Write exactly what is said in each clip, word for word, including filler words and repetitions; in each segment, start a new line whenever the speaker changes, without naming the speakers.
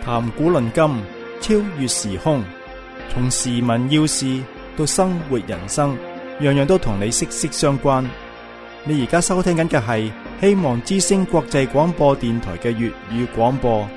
談古論今，超越時空，從時聞要事到生活人生，樣樣都同你息息相關。你而家收聽緊嘅係希望之聲國際廣播電台嘅粵語廣播。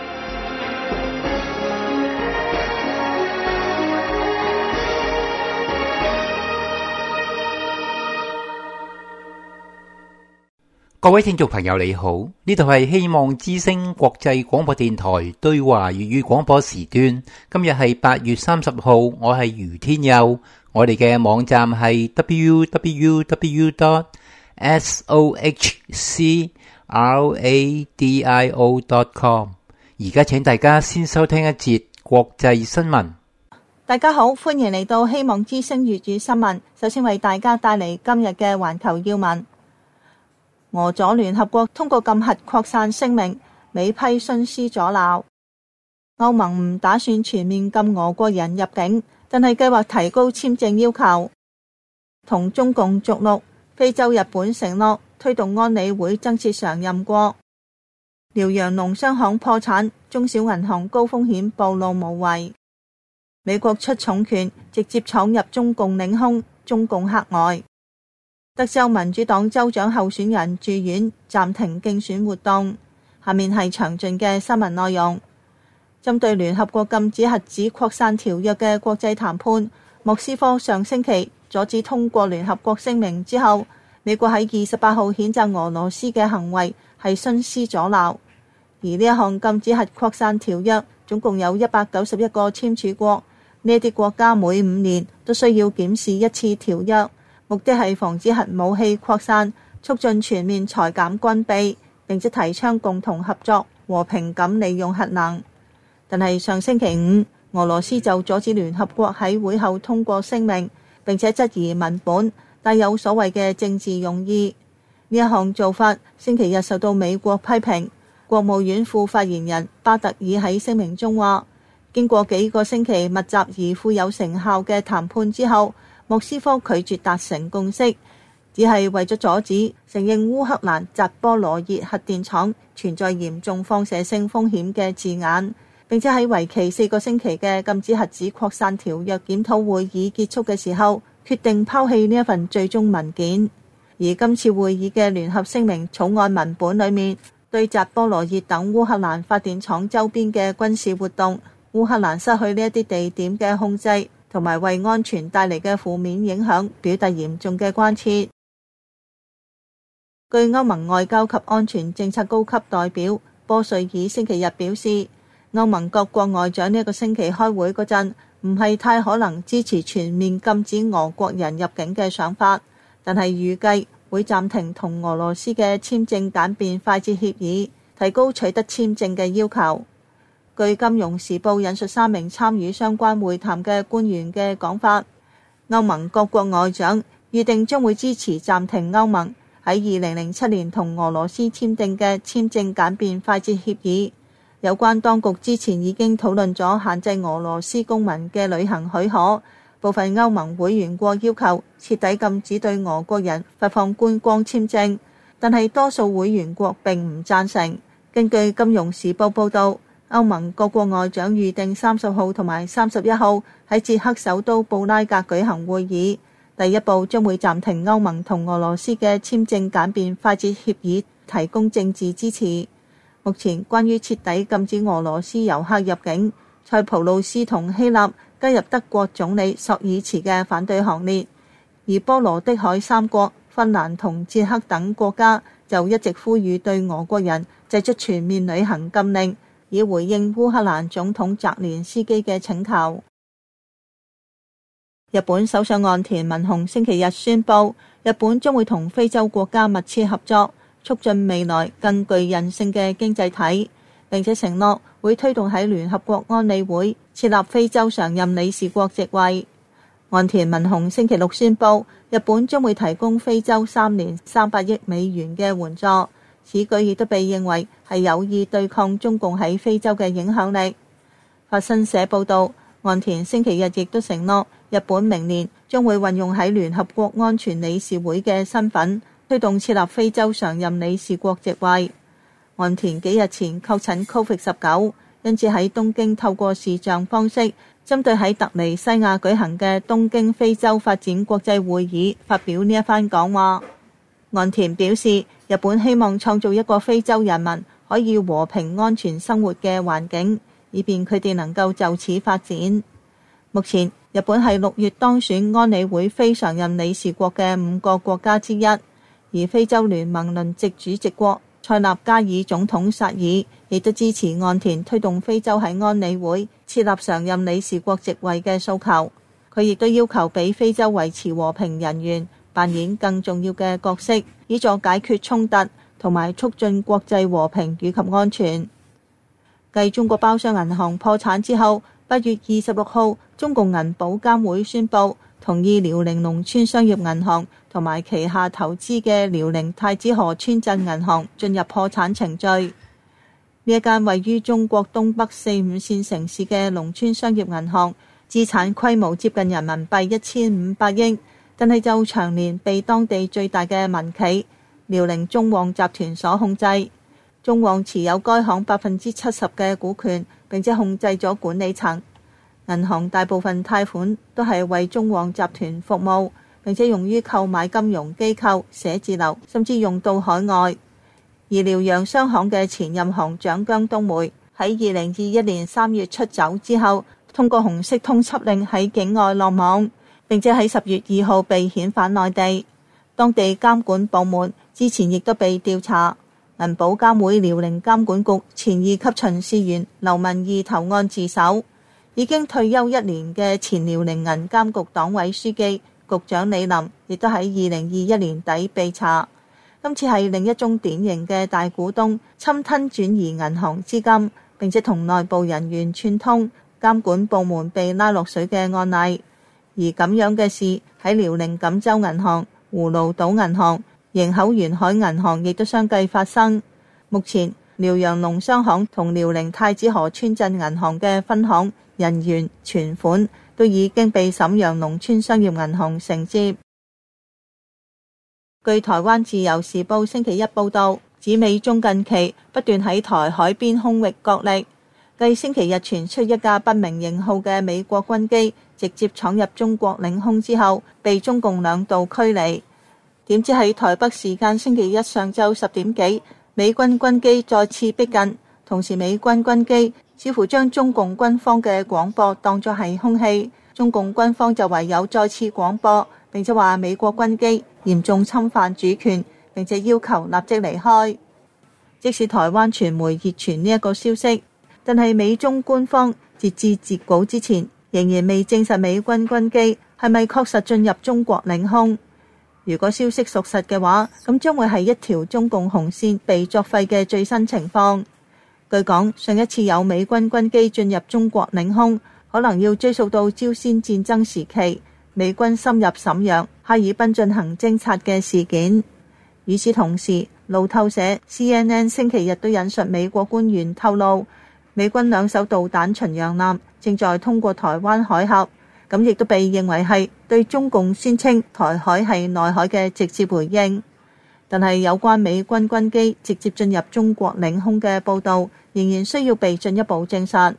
各位聽眾朋友你好，呢度係希望之聲國際廣播電台對華粵語廣播時段。今日係八月三十號，我係余天佑。我哋嘅網站係 double-u double-u double-u dot sohcradio dot com。而家請大家先收聽一節國際新聞。
大家好，歡迎嚟到希望之聲粵語新聞。首先為大家帶嚟今日嘅環球要聞。俄佐聯合國通過禁核擴散聲明，美批徇私阻撓。歐盟唔打算全面禁俄國人入境，但係計劃提高簽證要求。同中共續陸，非洲日本承諾推動安理會增設常任國。遼陽農商行破產，中小銀行高風險暴露無遺。美國出重拳，直接闖入中共領空，中共嚇呆。德州民主黨州長候選人住院，暫停競選活動。下面係詳盡嘅新聞內容。針對聯合國禁止核子擴散條約嘅國際談判，莫斯科上星期阻止通過聯合國聲明之後，美國喺二十八號譴責俄羅斯嘅行為係徇私阻撓。而呢一項禁止核擴散條約總共有一百九十一個簽署國，呢啲國家每五年都需要檢視一次條約。目的係防止核武器擴散，促進全面裁減軍備，並且提倡共同合作、和平咁利用核能。但係上星期五，俄羅斯就阻止聯合國喺會後通過聲明，並且質疑文本帶有所謂嘅政治用意。呢一項做法星期日受到美國批評。國務院副發言人巴特爾喺聲明中話，經過幾個星期密集而富有成效嘅談判之後，莫斯科拒絕達成共識，只係為咗阻止承認烏克蘭扎波羅熱核電廠存在嚴重放射性風險嘅字眼，並且喺為期四個星期嘅禁止核子擴散條約檢討會議結束嘅時候，決定拋棄呢一份最終文件。而今次會議嘅聯合聲明草案文本裏面，對扎波羅熱等烏克蘭發電廠周邊嘅軍事活動，烏克蘭失去呢一啲地點嘅控制，同埋為安全帶嚟嘅負面影響表達嚴重嘅關切。據歐盟外交及安全政策高級代表波瑞爾星期日表示，歐盟各國外長呢一個星期開會嗰陣，唔係太可能支持全面禁止俄國人入境嘅想法，但係預計會暫停同俄羅斯嘅簽證簡便快捷協議，提高取得簽證嘅要求。據金融時報引述三名參與相關會談嘅官員嘅講法，歐盟各國外長預定將會支持暫停歐盟喺二零零七年同俄羅斯簽訂嘅簽證簡便快捷協議。有關當局之前已經討論咗限制俄羅斯公民嘅旅行許可，部分歐盟會員國要求徹底禁止對俄國人發放觀光簽證，但係多數會員國並唔贊成。根據金融時報報導，歐盟各國外長預定三十號同埋三十一號喺捷克首都布拉格舉行會議，第一步將會暫停歐盟同俄羅斯嘅簽證簡便快捷協議，提供政治支持。目前關於徹底禁止俄羅斯遊客入境，塞浦路斯同希臘加入德國總理朔爾茨嘅反對行列，而波羅的海三國芬蘭同捷克等國家就一直呼籲對俄國人祭出全面旅行禁令，以回應烏克蘭總統澤連斯基嘅請求。日本首相岸田文雄星期日宣布，日本將會同非洲國家密切合作，促進未來更具韌性嘅經濟體，並且承諾會推動喺聯合國安理會設立非洲常任理事國席位。岸田文雄星期六宣布，日本將會提供非洲三年三百億美元嘅援助。此舉亦都被認為係有意對抗中共喺非洲嘅影響力。法新社報導，岸田星期日亦都承諾，日本明年將會運用喺聯合國安全理事會嘅身份，推動設立非洲常任理事國席位。岸田幾日前確診 Covid 十九， 因此喺東京透過視像方式，針對喺突尼西亞舉行嘅東京非洲發展國際會議發表呢一番講話。岸田表示，日本希望創造一個非洲人民可以和平安全生活嘅環境，以便佢哋能夠就此發展。目前，日本係六月當選安理會非常任理事國嘅五個國家之一，而非洲聯盟輪值主席國塞納加爾總統薩爾亦都支持岸田推動非洲喺安理會設立常任理事國席位嘅訴求。佢亦都要求俾非洲維持和平人員扮演更重要嘅角色，以助解決衝突同埋促進國際和平與及安全。繼中國包商銀行破產之後，八月二十六號，中共銀保監會宣布同意遼寧農村商業銀行同埋旗下投資嘅遼寧太子河村鎮銀行進入破產程序。呢一間位於中國東北四五線城市嘅農村商業銀行，資產規模接近人民幣一千五百億，但係就長年被當地最大嘅民企遼寧中旺集團所控制。中旺持有該行百分之七十嘅股權，並且控制咗管理層。銀行大部分貸款都係為中旺集團服務，並且用於購買金融機構、寫字樓，甚至用到海外。而遼陽商行嘅前任行長姜東梅喺二零二一年三月出走之後，通過紅色通緝令喺境外落網，並且喺十月二號被遣返內地。當地監管部門之前亦都被調查。銀保監會遼寧監管局前二級巡視員劉文義投案自首。已經退休一年嘅前遼寧銀監局黨委書記、局長李林，亦都喺二零二一年底被查。今次係另一宗典型嘅大股東侵吞轉移銀行資金，並且同內部人員串通，監管部門被拉落水嘅案例。而咁樣嘅事喺遼寧錦州銀行、葫蘆島銀行、營口沿海銀行亦都相繼發生。目前遼陽農商行同遼寧太子河村鎮銀行嘅分行人員存款都已經被瀋陽農村商業銀行承接。據台灣自由時報星期一報道，指美中近期不斷喺台海邊空域角力。繼星期日傳出一架不明型號嘅美國軍機直接闖入中國領空之後，被中共兩度驅離。點知喺台北時間星期一上晝十點幾，美軍軍機再次逼近，同時美軍軍機似乎將中共軍方嘅廣播當作係空氣，中共軍方就唯有再次廣播，並且話美國軍機嚴重侵犯主權，並且要求立即離開。即使台灣傳媒熱傳呢一個消息，但係美中官方截至截稿之前，仍然未證實美軍軍機係咪確實進入中國領空。如果消息屬實嘅話，咁將會係一條中共紅線被作廢嘅最新情況。據講，上一次有美軍軍機進入中國領空，可能要追溯到朝鮮戰爭時期，美軍深入瀋陽、哈爾濱進行偵察嘅事件。與此同時，路透社 C N N 星期日都引述美國官員透露，美軍兩艘導彈巡洋艦正在通過台灣海峽，咁亦都被認為係對中共宣稱台海係內海嘅直接回應。但係有關美軍軍機直接進入中國領空嘅報導，仍然需要被進一步證實。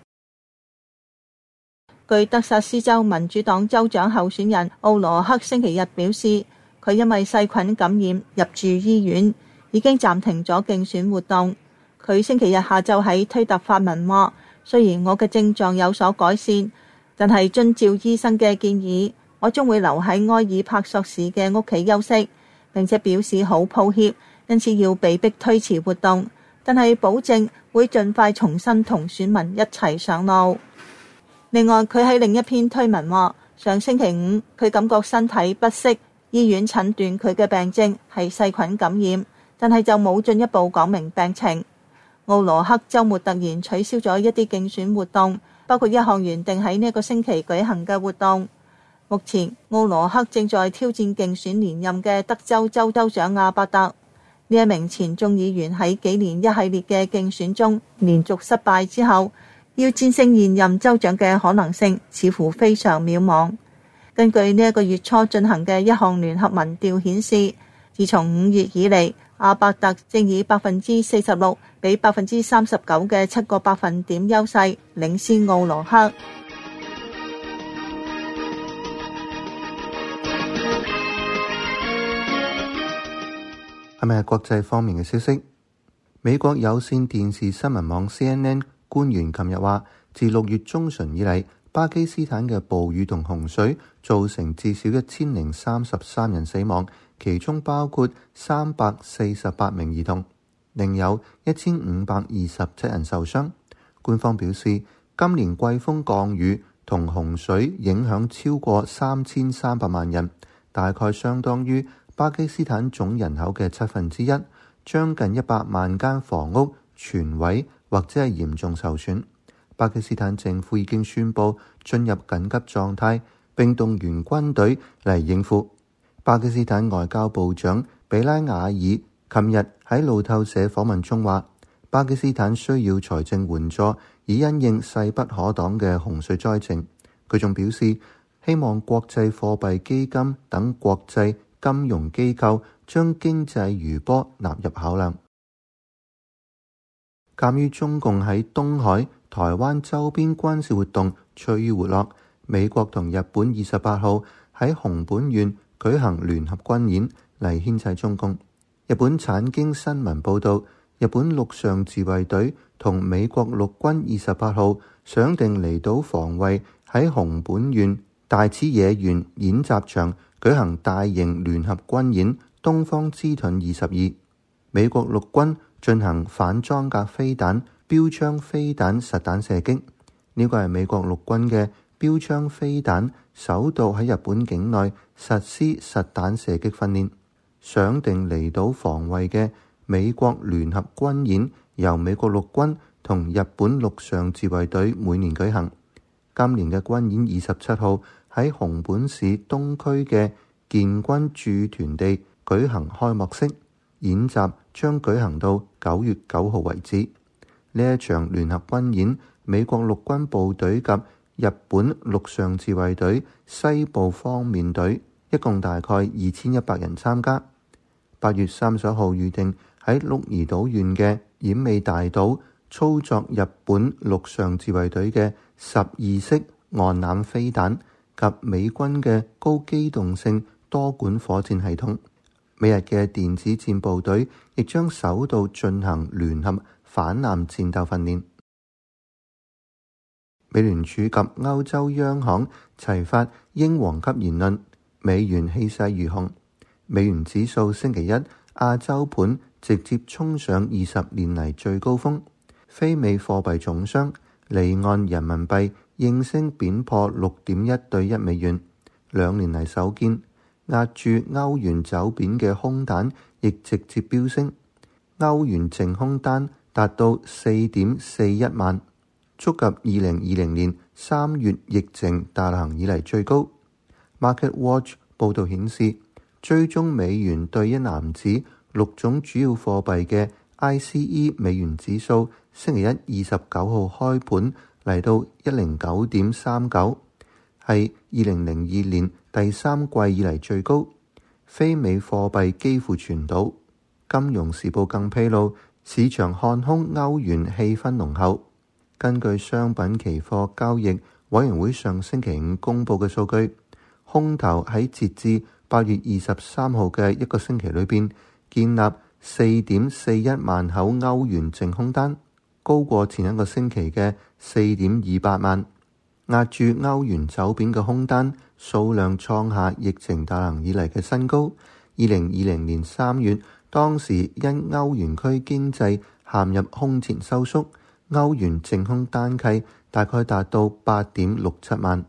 據德薩斯州民主黨州長候選人奧羅克星期日表示，佢因為細菌感染入住醫院，已經暫停咗競選活動。佢星期日下晝喺推特發文話，雖然我嘅症狀有所改善，但係遵照醫生嘅建議，我將會留喺埃爾帕索市嘅屋企休息，並且表示好抱歉，因此要被迫推遲活動，但係保證會盡快重新同選民一齊上路。另外，佢喺另一篇推文話，上星期五佢感覺身體不適，醫院診斷佢嘅病症係細菌感染，但係就冇進一步講明病情。奧羅克週末突然取消咗一啲競選活動，包括一項原定喺呢個星期舉行嘅活動。目前奧羅克正在挑戰競選連任嘅德州州州長阿伯特。呢一名前眾議員喺幾年一系列嘅競選中連續失敗之後，要戰勝現任州長嘅可能性似乎非常渺茫。根據呢一個月初進行嘅一項聯合民調顯示，自從五月以嚟， 阿伯特正以百分之四十六比百分之三十九嘅七個百分點優勢領先奧羅克。
係咪係國際方面嘅消息？美國有線電視新聞網 C N N 官員琴日話，自六月中旬以嚟，巴基斯坦嘅暴雨同洪水造成至少一千零三十三人死亡，其中包括三百四十八名兒童，另有一千五百二十七人受傷。官方表示，今年季風降雨同洪水影響超過三千三百萬人，大概相當於巴基斯坦總人口嘅七分之一，將近一百萬間房屋全毀或者係嚴重受損。巴基斯坦政府已經宣布進入緊急狀態，並動員軍隊嚟應付。巴基斯坦外交部長比拉瓦爾琴日喺路透社訪問中話，巴基斯坦需要財政援助，以因應勢不可擋嘅洪水災情。佢仲表示，希望國際貨幣基金等國際金融機構將經濟餘波納入考量。鑑於中共喺東海、台灣周邊軍事活動趨於活絡，美國同日本二十八號喺熊本縣舉行聯合軍演嚟牽制中共。日本產經新聞報導，日本陸上自衛隊同美國陸軍二十八號想定離島防衛喺熊本縣大矢野原演習場舉行大型聯合軍演東方之盾二十二。美國陸軍進行反裝甲飛彈、標槍飛彈實彈射擊，呢個係美國陸軍嘅標槍飛彈首度喺日本境內實施實彈射擊訓練。想定離島防衛嘅美國聯合軍演由美國陸軍同日本陸上自衛隊每年舉行。今年嘅軍演二十七號喺熊本市東區嘅建軍駐屯地舉行開幕式，演習將舉行到九月九號為止。呢一場聯合軍演，美國陸軍部隊及日本陸上自衛隊西部方面隊一共大概二千一百人參加。八月三十號預定喺鹿兒島縣嘅奄美大島操作日本陸上自衛隊嘅十二式岸艦飛彈及美軍嘅高機動性多管火箭系統。美日嘅電子戰部隊亦將首度進行聯合反艦戰鬥訓練。美聯儲及歐洲央行齊發英皇級言論，美元氣勢如虹。美元指數星期一亞洲盤直接衝上二十年嚟最高峰，非美貨幣總商離岸人民幣應聲貶破六點一對一美元，兩年嚟首見。壓住歐元走貶嘅空單亦直接飆升，歐元淨空單達到四點四一萬，觸及二零二零年三月疫情大行以嚟最高。Market Watch 報導顯示，追蹤美元對一籃子六種主要貨幣嘅 I C E 美元指數，星期一二十九號開盤嚟到一零九點三九，係二零零二年第三季以嚟最高。非美貨幣幾乎全倒。金融時報更披露，市場看空歐元氣氛濃厚。根據商品期貨交易委員會上星期五公佈嘅數據，空頭喺截至八月二十三號嘅一個星期裏邊，建立四點四一萬口歐元淨空單，高過前一個星期嘅四點二八萬。壓住歐元走貶嘅空單數量創下疫情大行以嚟嘅新高。二零二零年三月，當時因歐元區經濟陷入空前收縮，歐元淨空單契大概達到八點六七萬。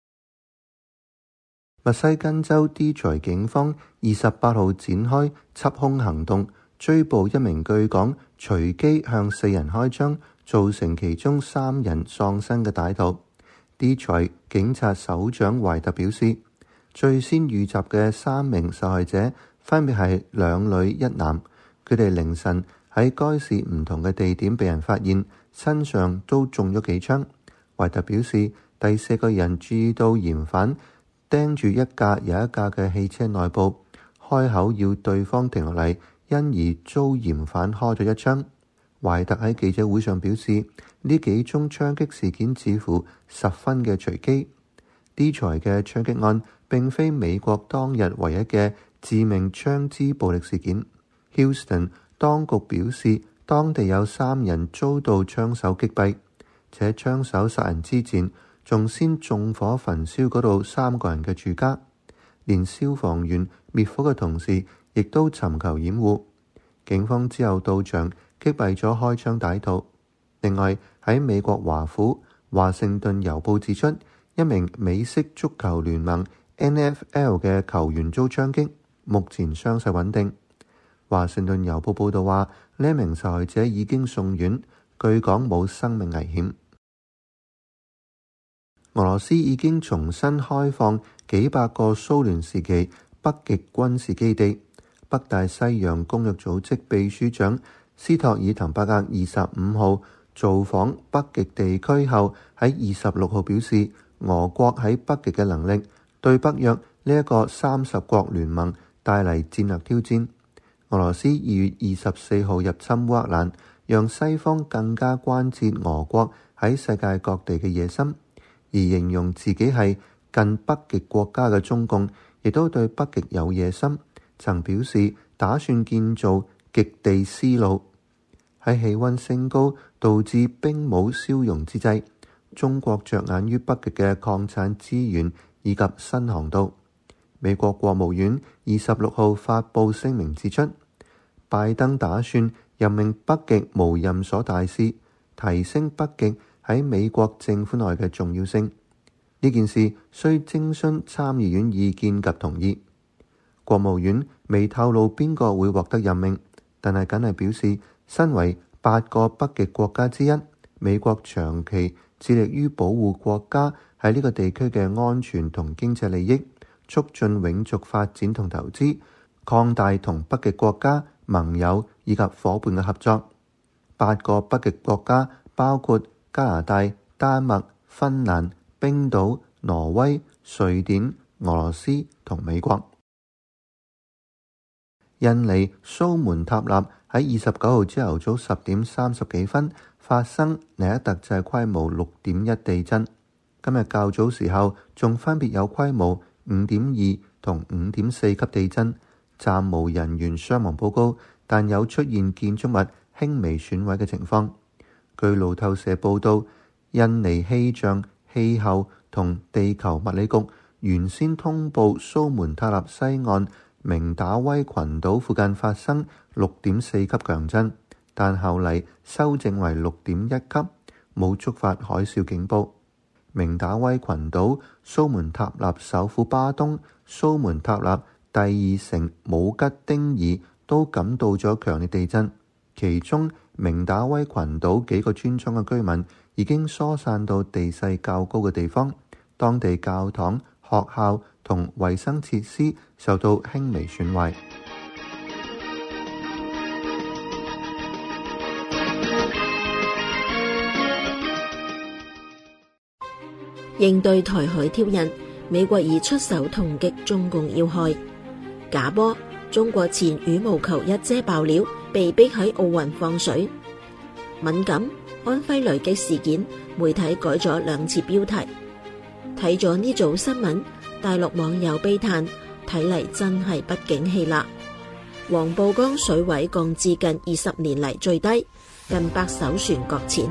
密西根州 Detroit 警方二十八號展開緝兇行動，追捕一名據講隨機向四人開槍，造成其中三人喪生嘅歹徒。Detroit 警察首長懷特表示，最先遇襲嘅三名受害者分別係兩女一男，佢哋凌晨喺該市唔同嘅地點被人發現，身上都中咗幾槍。懷特表示，第四個人注意到嫌犯盯住一架又一架嘅汽車內部，開口要對方停落嚟， 因而遭嫌犯開咗一槍。懷特喺記者會上表示，呢幾宗槍擊事件似乎十分嘅隨機。D 財嘅槍擊案並非美國當日唯一嘅致命槍支暴力事件。Houston 當局表示，當地有三人遭到槍手擊斃，且槍手殺人之前仲先縱火焚燒嗰度三個人嘅住家，連消防員滅火嘅同事亦都尋求掩護。警方之後到場擊斃咗開槍歹徒。另外喺美國華府，華盛頓郵報指出，一名美式足球聯盟 N F L 嘅球員遭槍擊，目前傷勢穩定。華盛頓郵報報導話，呢名受害者已經送院，據講冇生命危險。俄羅斯已經重新開放幾百個蘇聯時期北極軍事基地。北大西洋公約組織秘書長斯托爾滕伯格二十五號造訪北極地區後，喺二十六號表示，俄國喺北極嘅能力對北約呢一個三十國聯盟帶嚟戰略挑戰。俄羅斯二月二十四號入侵烏克蘭，讓西方更加關切俄國喺世界各地嘅野心，而形容自己係近北極國家嘅中共，亦都對北極有野心。曾表示打算建造極地絲路。喺氣溫升高導致冰帽消融之際，中國着眼於北極嘅礦產資源以及新航道。美國國務院二十六號發布聲明指出，拜登打算任命北極無任所大使，提升北極喺美國政府內嘅重要性。呢件事需徵詢參議院意見及同意。國務院未透露邊個會獲得任命，但係僅係表示，身為八個北極國家之一，美國長期致力於保護國家喺呢個地區嘅安全同經濟利益，促進永續發展同投資，擴大同北極國家、盟友以及夥伴嘅合作。八個北極國家包括加拿大、丹麥、芬蘭、冰島、挪威、瑞典、俄羅斯同美國。印尼蘇門答臘喺二十九號朝頭早十點三十幾分發生尼克特制規模六點一地震。今日較早時候仲分別有規模五點二同五點四級地震，暫無人員傷亡報告，但有出現建築物輕微損毀嘅情況。據路透社報道，印尼氣象、氣候同地球物理局原先通報蘇門答臘西岸明打威群島附近發生六點四級強震，但後嚟修正為六點一級，冇觸發海嘯警報。明打威群島、蘇門答臘首府巴東、蘇門答臘第二城姆吉丁爾都感到咗強烈地震，其中明打威群島幾個村莊嘅居民已經疏散到地勢較高嘅地方，當地教堂、學校同衛生設施受到輕微損壞。
應對台海挑釁，美國已出手痛擊中共要害。假波，中國前羽毛球一姐爆料，被逼喺奧運放水。敏感，安徽雷擊事件，媒體改咗兩次標題。睇咗呢組新聞，大陸網友悲嘆，睇嚟真係不景氣啦。黃浦江水位降至近二十年嚟最低，近百艘船擱淺。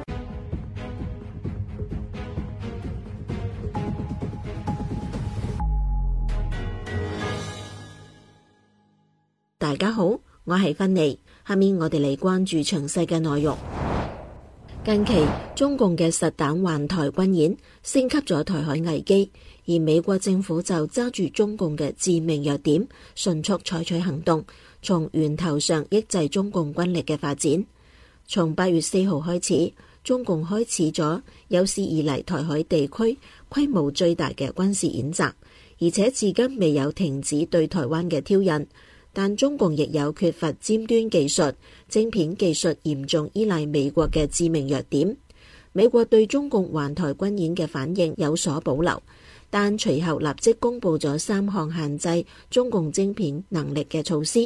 大家好，我係芬妮，下面我哋嚟關注詳細嘅內容。近期中共嘅實彈環台軍演升級咗台海危機，而美國政府就揸住中共嘅致命弱點，迅速採取行動，從源頭上抑制中共軍力嘅發展。從八月四號開始，中共開始咗有史以嚟台海地區規模最大嘅軍事演習，而且至今未有停止對台灣嘅挑釁。但中共亦有缺乏尖端技術，晶片技術嚴重依賴美國嘅致命弱點。美國對中共環台軍演嘅反應有所保留，但隨後立即公布咗三項限制中共晶片能力嘅措施。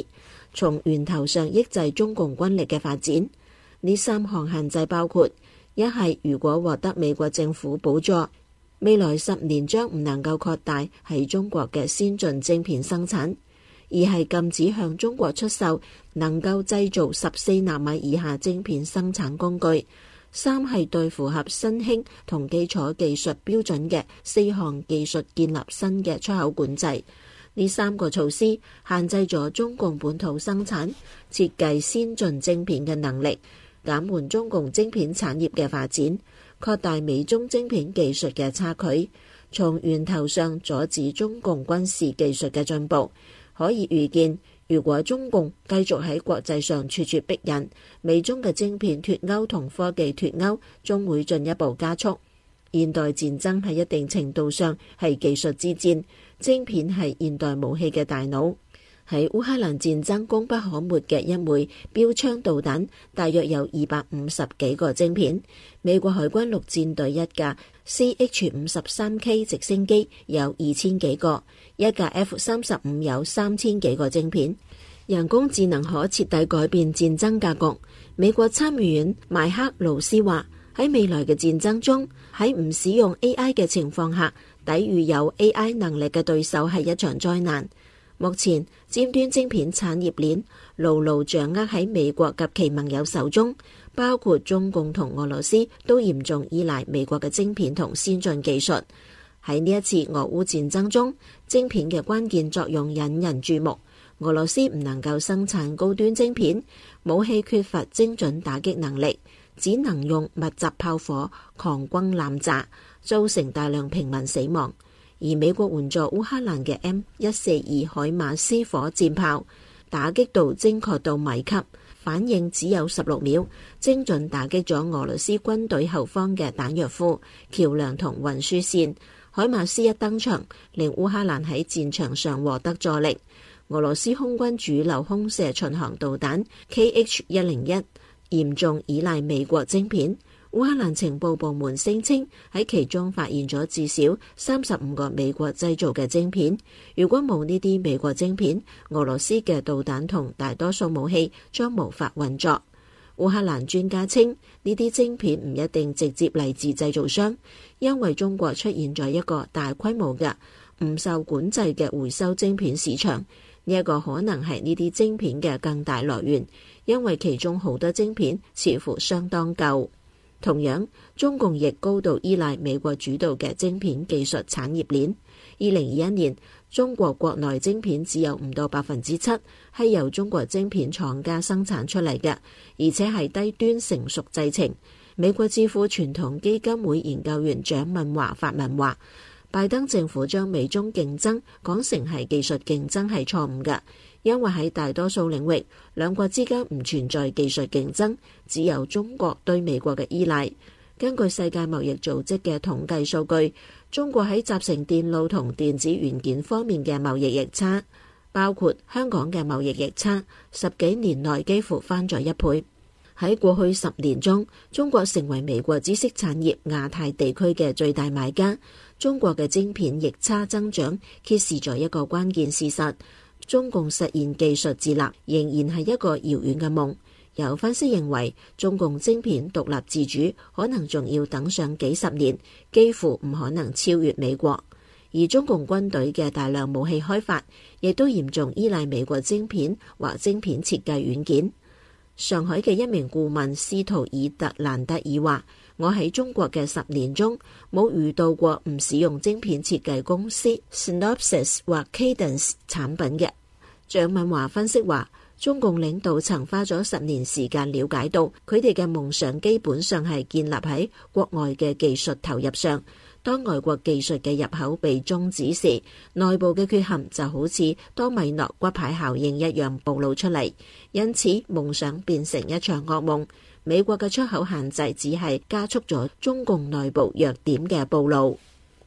從源頭上抑制中共軍力嘅發展。呢三項限制包括：一係如果獲得美國政府補助，未來十年將唔能夠擴大喺中國嘅先進晶片生產；二係禁止向中國出售能夠製造十四納米以下晶片生產工具；三係對符合新興同基礎技術標準嘅四項技術建立新嘅出口管制。呢三個措施限制咗中共本土生產、設計先進晶片嘅能力，減緩中共晶片產業嘅發展，擴大美中晶片技術嘅差距，從源頭上阻止中共軍事技術嘅進步。可以預見，如果中共繼續喺國際上處處逼人，美中嘅晶片脫鈎同科技脫鈎將會進一步加速。現代戰爭喺一定程度上係技術之戰，晶片係現代武器嘅大腦。喺烏克蘭戰爭功不可沒嘅一枚標槍導彈，大約有二百五十幾個晶片。美國海軍陸戰隊一架 C H 五十三 K 直升機有二千幾個，一架 F 三十五有三千幾個晶片。人工智能可徹底改變戰爭格局。美國參議院麥克勞斯話：喺未來嘅戰爭中，喺唔使用 A I 嘅情況下，抵禦有 A I 能力嘅對手係一場災難。目前尖端晶片產業鏈牢牢掌握喺美國及其盟友手中，包括中共同俄羅斯都嚴重依賴美國嘅晶片同先進技術。喺呢一次俄烏戰爭中，晶片嘅關鍵作用引人注目。俄羅斯唔能夠生產高端晶片，武器缺乏精準打擊能力，只能用密集炮火狂轟濫炸，造成大量平民死亡。而美國援助烏克蘭嘅 M 一四二海馬斯火箭炮，打擊度精確到米級，反應只有十六秒，精準打擊咗俄羅斯軍隊後方嘅彈藥庫、橋梁同運輸線。海馬斯一登場，令烏克蘭喺戰場上獲得助力。俄羅斯空軍主流空射巡航導彈 K H 一零一嚴重依賴美國晶片。烏克蘭情報部門聲稱喺其中發現咗至少三十五個美國製造嘅晶片。如果冇呢啲美國晶片，俄羅斯嘅導彈同大多數武器將無法運作。烏克蘭專家稱，呢啲晶片唔一定直接嚟自製造商，因為中國出現咗一個大規模嘅唔受管制嘅回收晶片市場。呢一個可能係呢啲晶片嘅更大來源，因為其中好多晶片似乎相當舊。同樣，中共亦高度依賴美國主導嘅晶片技術產業鏈。二零二一年，中國國內晶片只有唔到百分之七係由中國晶片廠家生產出嚟嘅，而且係低端成熟製程。美國智庫傳統基金會研究員蔣敏華發文話：拜登政府將美中競爭講成係技術競爭係錯誤嘅，因為喺大多數領域，兩國之間唔存在技術競爭，只有中國對美國嘅依賴。根據世界貿易組織嘅統計數據，中國喺集成電路同電子元件方面嘅貿易逆差，包括香港嘅貿易逆差，十幾年內幾乎翻咗一倍。喺過去十年中，中國成為美國知識產業亞太地區嘅最大買家。中國嘅晶片逆差增長揭示咗一個關鍵事實：中共實現技術自立仍然係一個遙遠嘅夢。有分析認為，中共晶片獨立自主可能仲要等上幾十年，幾乎唔可能超越美國。而中共軍隊嘅大量武器開發，亦都嚴重依賴美國晶片或晶片設計軟件。上海嘅一名顧問斯圖爾特蘭德爾話：我喺中國嘅十年中，冇遇到過唔使用晶片設計公司 Synopsys 或 Cadence 產品嘅。蔣敏華分析話，中共領導層花咗十年時間了解到，佢哋嘅夢想基本上係建立喺國外嘅技術投入上。當外國技術嘅入口被終止時，內部嘅缺陷就好似多米諾骨牌效應一樣暴露出嚟，因此夢想變成一場噩夢。美國嘅出口限制只係加速咗中共內部弱點嘅暴露。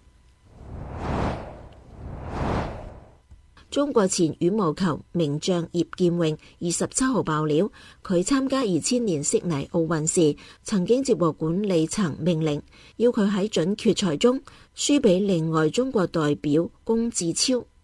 中國前羽毛球名將葉劍榮二十七號爆料，佢參加二千年悉尼奧運時，曾經接獲管理層命令，要佢喺準決賽中輸俾另外中國代表龔志超。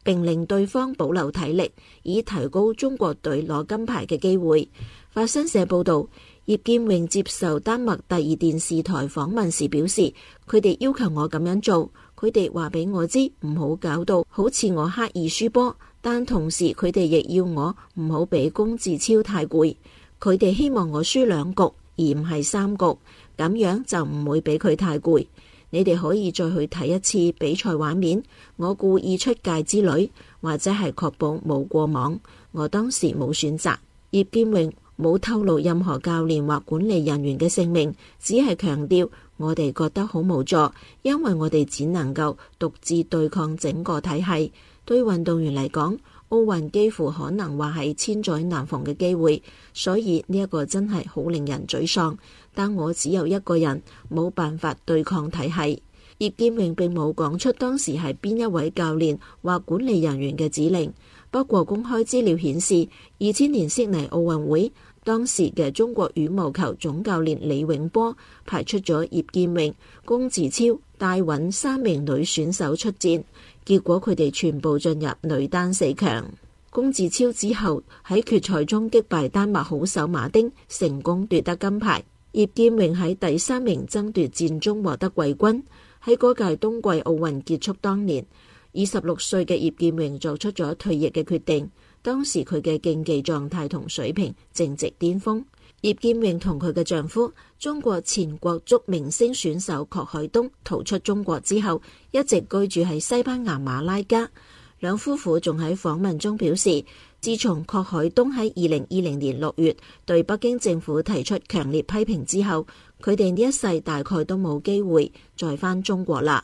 並令對方保留體力，以提高中國隊攞金牌嘅機會。法新社報道，葉劍榮接受丹麥第二電視台訪問時表示，佢哋要求我咁樣做，佢哋話俾我知唔好搞到好似我刻意輸波，但同時佢哋亦要我唔好俾龔志超太攰，佢哋希望我輸兩局而唔係三局，咁樣就唔會俾佢太攰。你哋可以再去睇一次比賽畫面，我故意出界之類，或者係確保冇過網，我當時冇選擇。葉劍榮冇透露任何教練或管理人員嘅姓名，只係強調我哋覺得好無助，因為我哋只能夠獨自對抗整個體系。對運動員嚟講，奧運幾乎可能話係千載難逢嘅機會，所以呢一個真係好令人沮喪。但我只有一個人，冇辦法對抗體系。葉劍榮並冇講出當時係邊一位教練或管理人員嘅指令。不過公開資料顯示，二千年悉尼奧運會，當時嘅中國羽毛球總教練李永波排出咗葉劍榮、龔自超、戴允三名女選手出戰，結果佢哋全部進入女單四強。龔自超之後喺決賽中擊敗丹麥好手馬丁，成功奪得金牌。葉劍榮喺第三名爭奪戰中獲得季軍。喺嗰屆冬季奧運結束當年，二十六歲嘅葉劍榮做出咗退役嘅決定。當時佢嘅競技狀態同水平正值巔峰。葉劍榮同佢嘅丈夫中國前國足明星選手郝海東逃出中國之後，一直居住喺西班牙馬拉加。兩夫婦仲喺訪問中表示，自從郝海東喺二零二零年六月對北京政府提出強烈批評之後，佢哋呢一世大概都冇機會再返中國啦。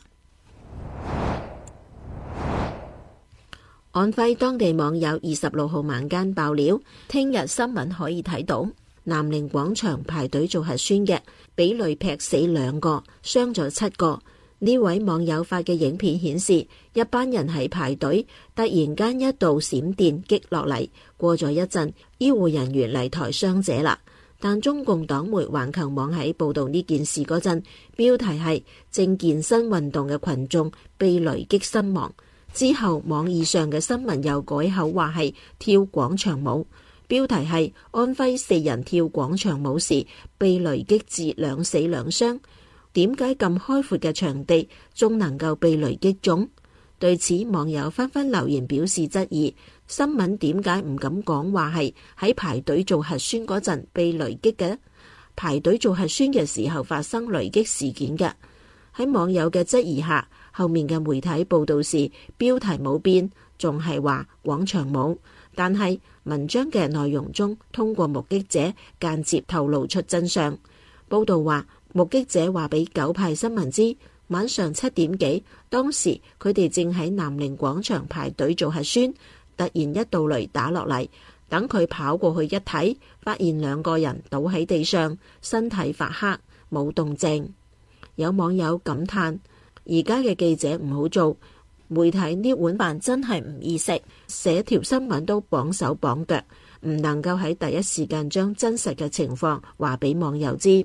安徽當地網友二十六號晚間爆料，聽日新聞可以睇到南寧廣場排隊做核酸嘅，俾雷劈死兩個，傷咗七個。呢位網友發嘅影片顯示，一班人喺排隊，突然間一道閃電擊落嚟，過咗一陣，醫護人員嚟抬傷者啦。但中共黨媒環球網喺報道呢件事嗰陣，標題係正健身運動嘅群眾被雷擊身亡。之後網易上嘅新聞又改口話係跳廣場舞，標題係安徽四人跳廣場舞時被雷擊至兩死兩傷。點解咁開闊嘅場地仲能夠被雷擊中？對此網友紛紛留言表示質疑，新聞點解唔敢講話係喺排隊做核酸嗰陣被雷擊嘅？排隊做核酸嘅時候發生雷擊事件嘅。喺網友嘅質疑下，後面嘅媒體報道時標題冇變，仲係話廣場舞，但係文章嘅內容中通過目擊者間接透露出真相。報道話，目擊者話俾九派新聞知，晚上七點幾，當時佢哋正喺南寧廣場排隊做核酸，突然一道雷打落嚟，等佢跑過去一睇，發現兩個人倒喺地上，身體發黑，冇動靜。有網友感嘆，而家嘅記者唔好做，媒體呢碗飯真係唔易食，寫條新聞都綁手綁腳，唔能夠喺第一時間將真實嘅情況話俾網友知。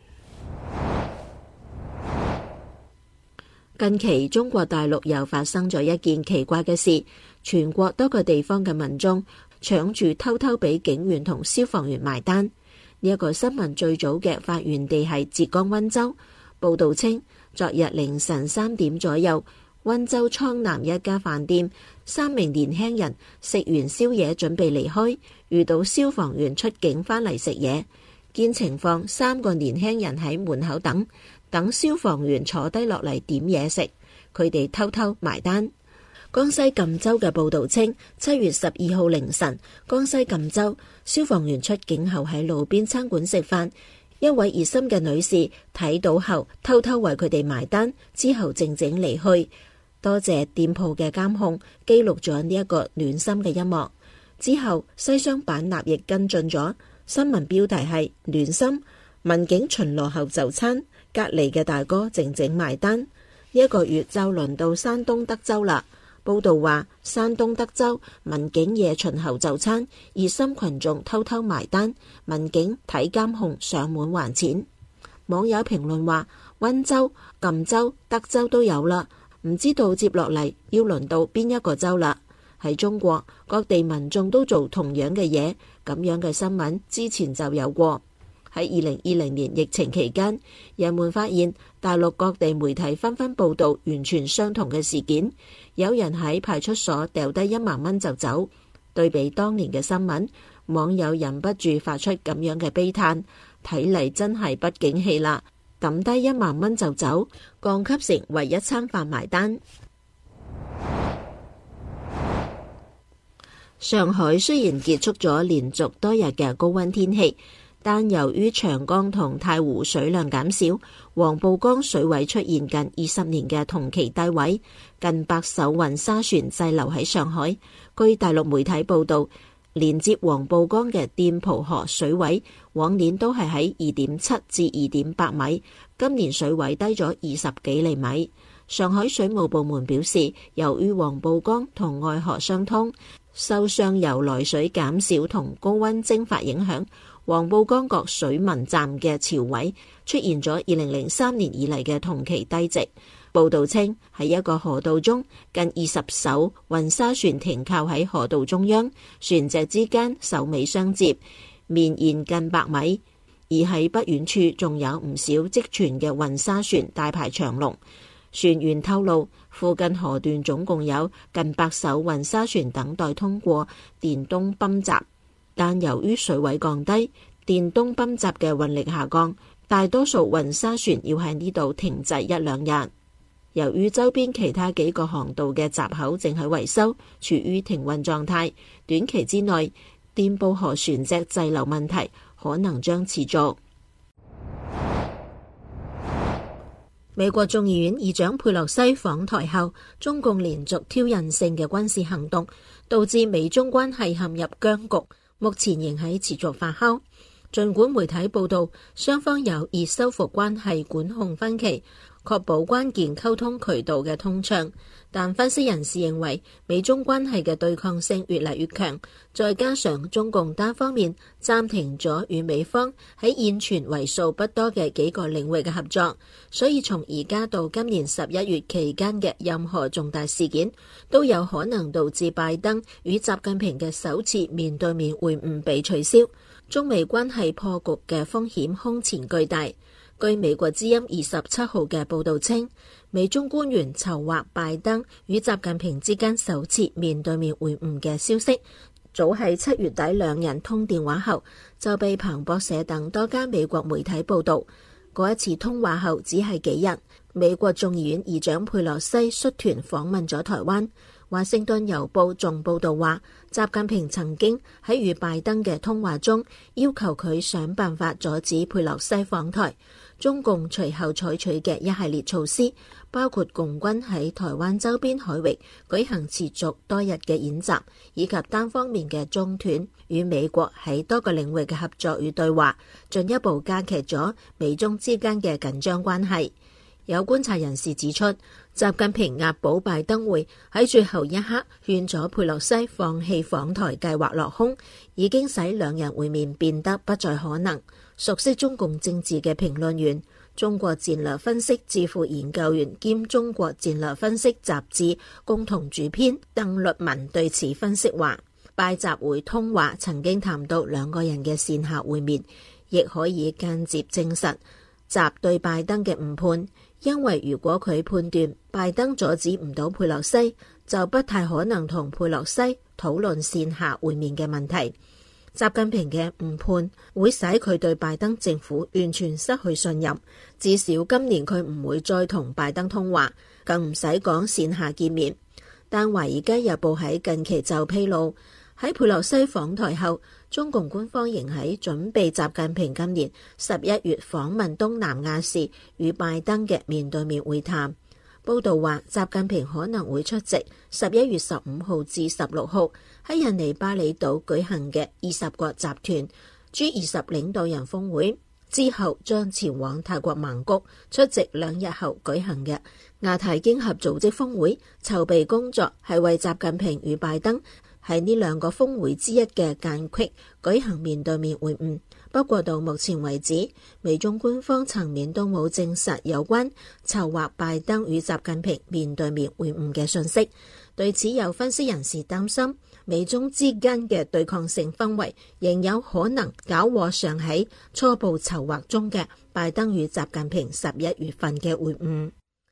近期中國大陸又發生咗一件奇怪嘅事，全國多個地方嘅民眾搶住偷偷俾警員同消防員埋單。呢一個新聞最早嘅發源地係浙江溫州。報道稱，昨日凌晨三點左右，溫州蒼南一家飯店，三名年輕人食完宵夜準備離開，遇到消防員出警返嚟食嘢。見情況，三個年輕人喺門口等。等消防員坐低落嚟點嘢食，佢哋偷偷埋單。江西贛州嘅報道稱，七月十二號凌晨，江西贛州消防員出警後喺路邊餐館食飯，一位熱心嘅女士睇到後偷偷為佢哋埋單，之後靜靜離去。多謝店鋪嘅監控，記錄咗呢一個暖心嘅一幕。之後西雙版納亦跟進咗，新聞標題係暖心，民警巡邏後就餐，隔籬嘅大哥靜靜埋單。呢一個月就輪到山東德州啦。報道話，山東德州民警夜巡後就餐，熱心群眾偷偷埋單，民警睇監控上門還錢。網友評論話，溫州、贛州、德州都有啦，唔知道接落嚟要輪到邊一個州啦。 喺中國，各地民眾都做同樣嘅嘢，咁樣嘅新聞之前就有過。喺二零二零年疫情期間，人們發現大陸各地媒體紛紛報道完全相同嘅事件，有人喺派出所掉低一萬蚊就走。對比當年嘅新聞，網友忍不住發出咁樣嘅悲嘆，睇嚟真係不景氣啦！抌低一萬蚊就走，降級成為一餐飯埋單。上海雖然結束咗連續多日嘅高溫天氣，但由於長江同太湖水量減少，黃浦江水位出現近二十年嘅同期低位，近百艘運沙船滯留喺上海。據大陸媒體報道，連接黃浦江嘅店浦河水位往年都係喺二點七至二點八米，今年水位低咗二十幾厘米。上海水務部門表示，由於黃浦江同外河相通，受上游來水減少同高溫蒸發影響，黃浦江各水文站嘅潮位出現咗二零零三年以嚟嘅同期低值。報道稱，喺一個河道中，近二十艘運沙船停靠喺河道中央，船隻之間首尾相接，綿延近百米。而喺不遠處，仲有唔少積存嘅運沙船大排長龍。船員透露，附近河段總共有近百艘運沙船等待通過電東泵閘，但由於水位降低，電東泵閘嘅運力下降，大多數運沙船要喺呢度停滯一兩日。由於周邊其他幾個航道嘅閘口正喺維修，處於停運狀態，短期之內店浦河船隻滯留問題可能將持續。美國眾議院議長佩洛西訪台後，中共連續挑釁性嘅軍事行動，導致美中關係陷入僵局，目前仍喺持續發酵。儘管媒體報道雙方有意修復關係、管控分歧，確保關鍵溝通渠道嘅通暢，但分析人士認為美中關係嘅對抗性越嚟越強，再加上中共單方面暫停咗與美方喺現存為數不多嘅幾個領域嘅合作，所以從而家到今年十一月期間嘅任何重大事件都有可能導致拜登與習近平嘅首次面對面會晤被取消，中美關係破局嘅風險空前巨大。據美國之音二十七號嘅報道稱，美中官員籌劃拜登與習近平之間首次面對面會晤嘅消息，早喺七月底兩人通電話後就被彭博社等多家美國媒體報道。嗰一次通話後只係幾日，美國眾議院議長佩洛西率團訪問咗台灣。華盛頓郵報仲報道話，習近平曾經喺與拜登嘅通話中要求佢想辦法阻止佩洛西訪台。中共隨後採取嘅一系列措施，包括共軍喺台灣周邊海域舉行持續多日嘅演習，以及單方面嘅中斷與美國喺多個領域嘅合作與對話，進一步加劇咗美中之間嘅緊張關係。有觀察人士指出，習近平押寶拜登會喺最後一刻勸咗佩洛西放棄訪台計劃落空，已經使兩人會面變得不再可能。熟悉中共政治嘅評論員、中國戰略分析智庫研究員兼中國戰略分析雜誌共同主編鄧律文對此分析話，拜習會通話曾經談到兩個人嘅線下會面，亦可以間接證實習對拜登嘅誤判。因為如果佢判斷拜登阻止唔到佩洛西，就不太可能同佩洛西討論線下會面嘅問題。習近平嘅誤判會使佢對拜登政府完全失去信任，至少今年佢唔會再同拜登通話，更唔使講線下見面。但華爾街日報喺近期就披露，喺佩洛西訪台後，中共官方仍喺準備習近平今年十一月訪問東南亞時與拜登嘅面對面會談。報道話，習近平可能會出席十一月十五號至十六號喺印尼巴厘島舉行嘅二十國集團 G 二十領導人峰會，之後將前往泰國曼谷出席兩日後舉行嘅亞太經合組織峰會。籌備工作係為習近平與拜登喺呢兩個峰會之一嘅間隙舉行面對面會晤。不過到目前為止，美中官方層面都冇證實有關籌劃拜登與習近平面對面會晤嘅訊息。對此，有分析人士擔心，美中之間嘅對抗性氛圍仍有可能搞禍尚喺初步籌劃中嘅拜登與習近平十一月份嘅會晤。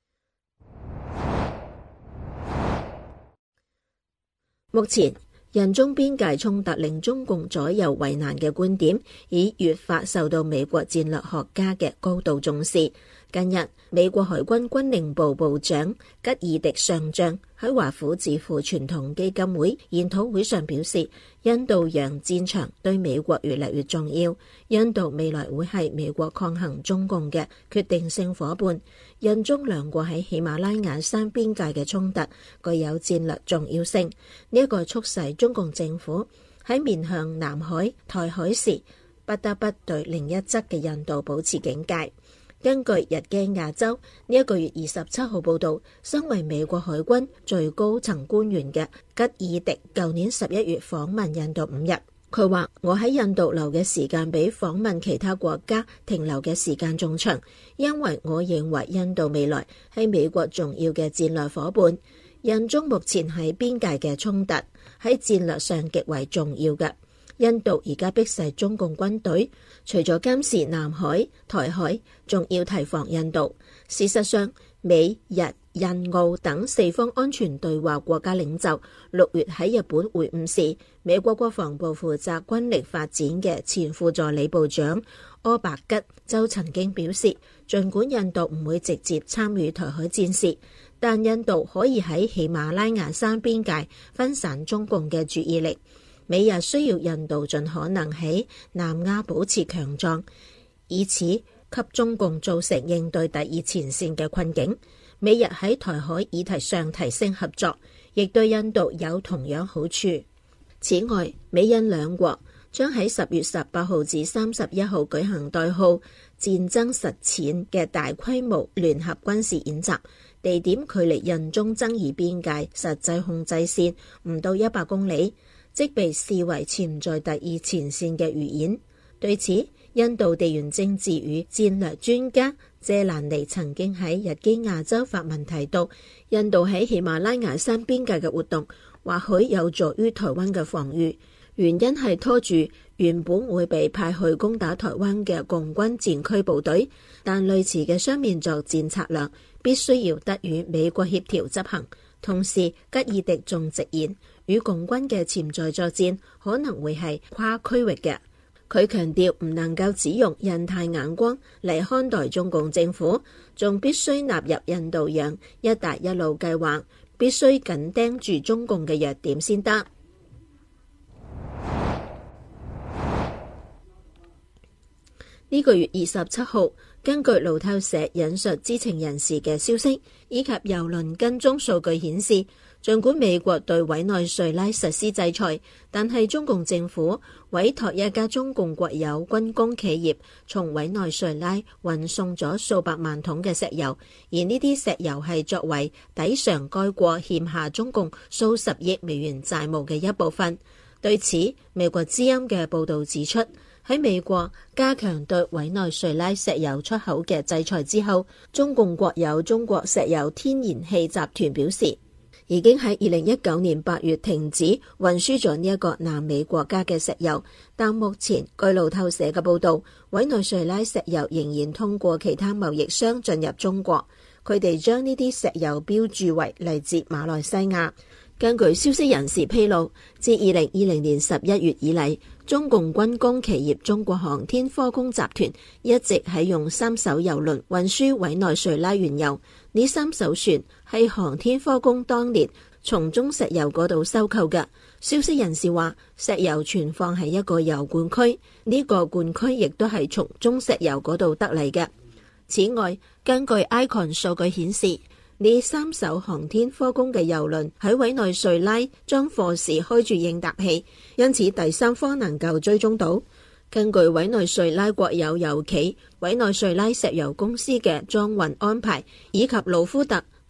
目前，印中邊界衝突令中共左右為難嘅觀點，已越發受到美國戰略學家嘅高度重視。近日，美國海軍軍令部部長吉爾迪上將喺華府智庫傳統基金會研討會上表示，印度洋戰場對美國越嚟越重要，印度未來會係美國抗衡中共嘅決定性夥伴。印中兩國喺喜馬拉雅山邊界嘅衝突具有戰略重要性，呢一個促使中共政府喺面向南海、台海時，不得不對另一側嘅印度保持警戒。根據日經亞洲呢一個月二十七號報道，身為美國海軍最高層官員嘅吉爾迪舊年十一月訪問印度五日。佢話：我喺印度留嘅時間比訪問其他國家停留嘅時間仲長，因為我認為印度未來係美國重要嘅戰略夥伴。印中目前喺邊界嘅衝突喺戰略上極為重要嘅。印度而家迫使中共軍隊除咗監視南海、台海，仲要提防印度。事實上，美、日、印、澳等四方安全對話國家領袖六月喺日本會晤時，美國國防部負責軍力發展嘅前副助理部長柯白吉就曾經表示，儘管印度唔會直接參與台海戰事，但印度可以喺喜馬拉雅山邊界分散中共嘅注意力。美日需要印度盡可能喺南亞保持強壯，以此給中共造成應對第二前線嘅困境。美日喺台海議題上提升合作，亦對印度有同樣好處。此外，美印兩國將喺十月十八號至三十一號舉行代號戰爭實踐嘅大規模聯合軍事演習，地點距離印中爭議邊界實際控制線唔到一百公里，即被視為潛在第二前線嘅預演。對此，印度地緣政治與戰略專家謝蘭尼曾經喺日經亞洲發文提到，印度喺喜馬拉雅山邊界嘅活動或許有助於台灣嘅防禦，原因係拖住原本會被派去攻打台灣嘅共軍戰區部隊，但類似嘅雙面作戰策略必須要得與美國協調執行。同時，吉爾迪仲直言，與共軍嘅潛在作戰可能會係跨區域嘅。佢強調唔能夠只用印太眼光嚟看待中共政府，仲必須納入印度洋一帶一路計劃，必須緊盯住中共嘅弱點先得。呢個月二十七號，根據路透社引述知情人士嘅消息，以及郵輪跟蹤數據顯示，儘管美國對委內瑞拉實施制裁，但係中共政府委託一家中共國有軍工企業從委內瑞拉運送咗數百萬桶嘅石油，而呢啲石油係作為抵償該國欠下中共數十億美元債務嘅一部分。對此，美國之音嘅報導指出，喺美國加強對委內瑞拉石油出口嘅制裁之後，中共國有中國石油天然氣集團表示，已經喺二零一九年八月停止運輸咗呢一個南美國家嘅石油，但目前據路透社嘅報道，委內瑞拉石油仍然通過其他貿易商進入中國，佢哋將呢啲石油標注為嚟自馬來西亞。根據消息人士披露，自二零二零年十一月以嚟，中共軍工企業中國航天科工集團一直喺用三艘郵輪運輸委內瑞拉原油。呢三艘船係航天科工當年從中石油嗰度收購嘅。消息人士話，石油存放喺一個油罐區，呢個罐區亦都係從中石油嗰度得嚟嘅。此外，根據 Icon 數據顯示，呢三艘航天科工嘅郵輪喺委內瑞拉裝貨時開住應答器，因此第三方能夠追蹤到。根據委內瑞拉國有油企委內瑞拉石油公司嘅裝運安排，以及盧夫特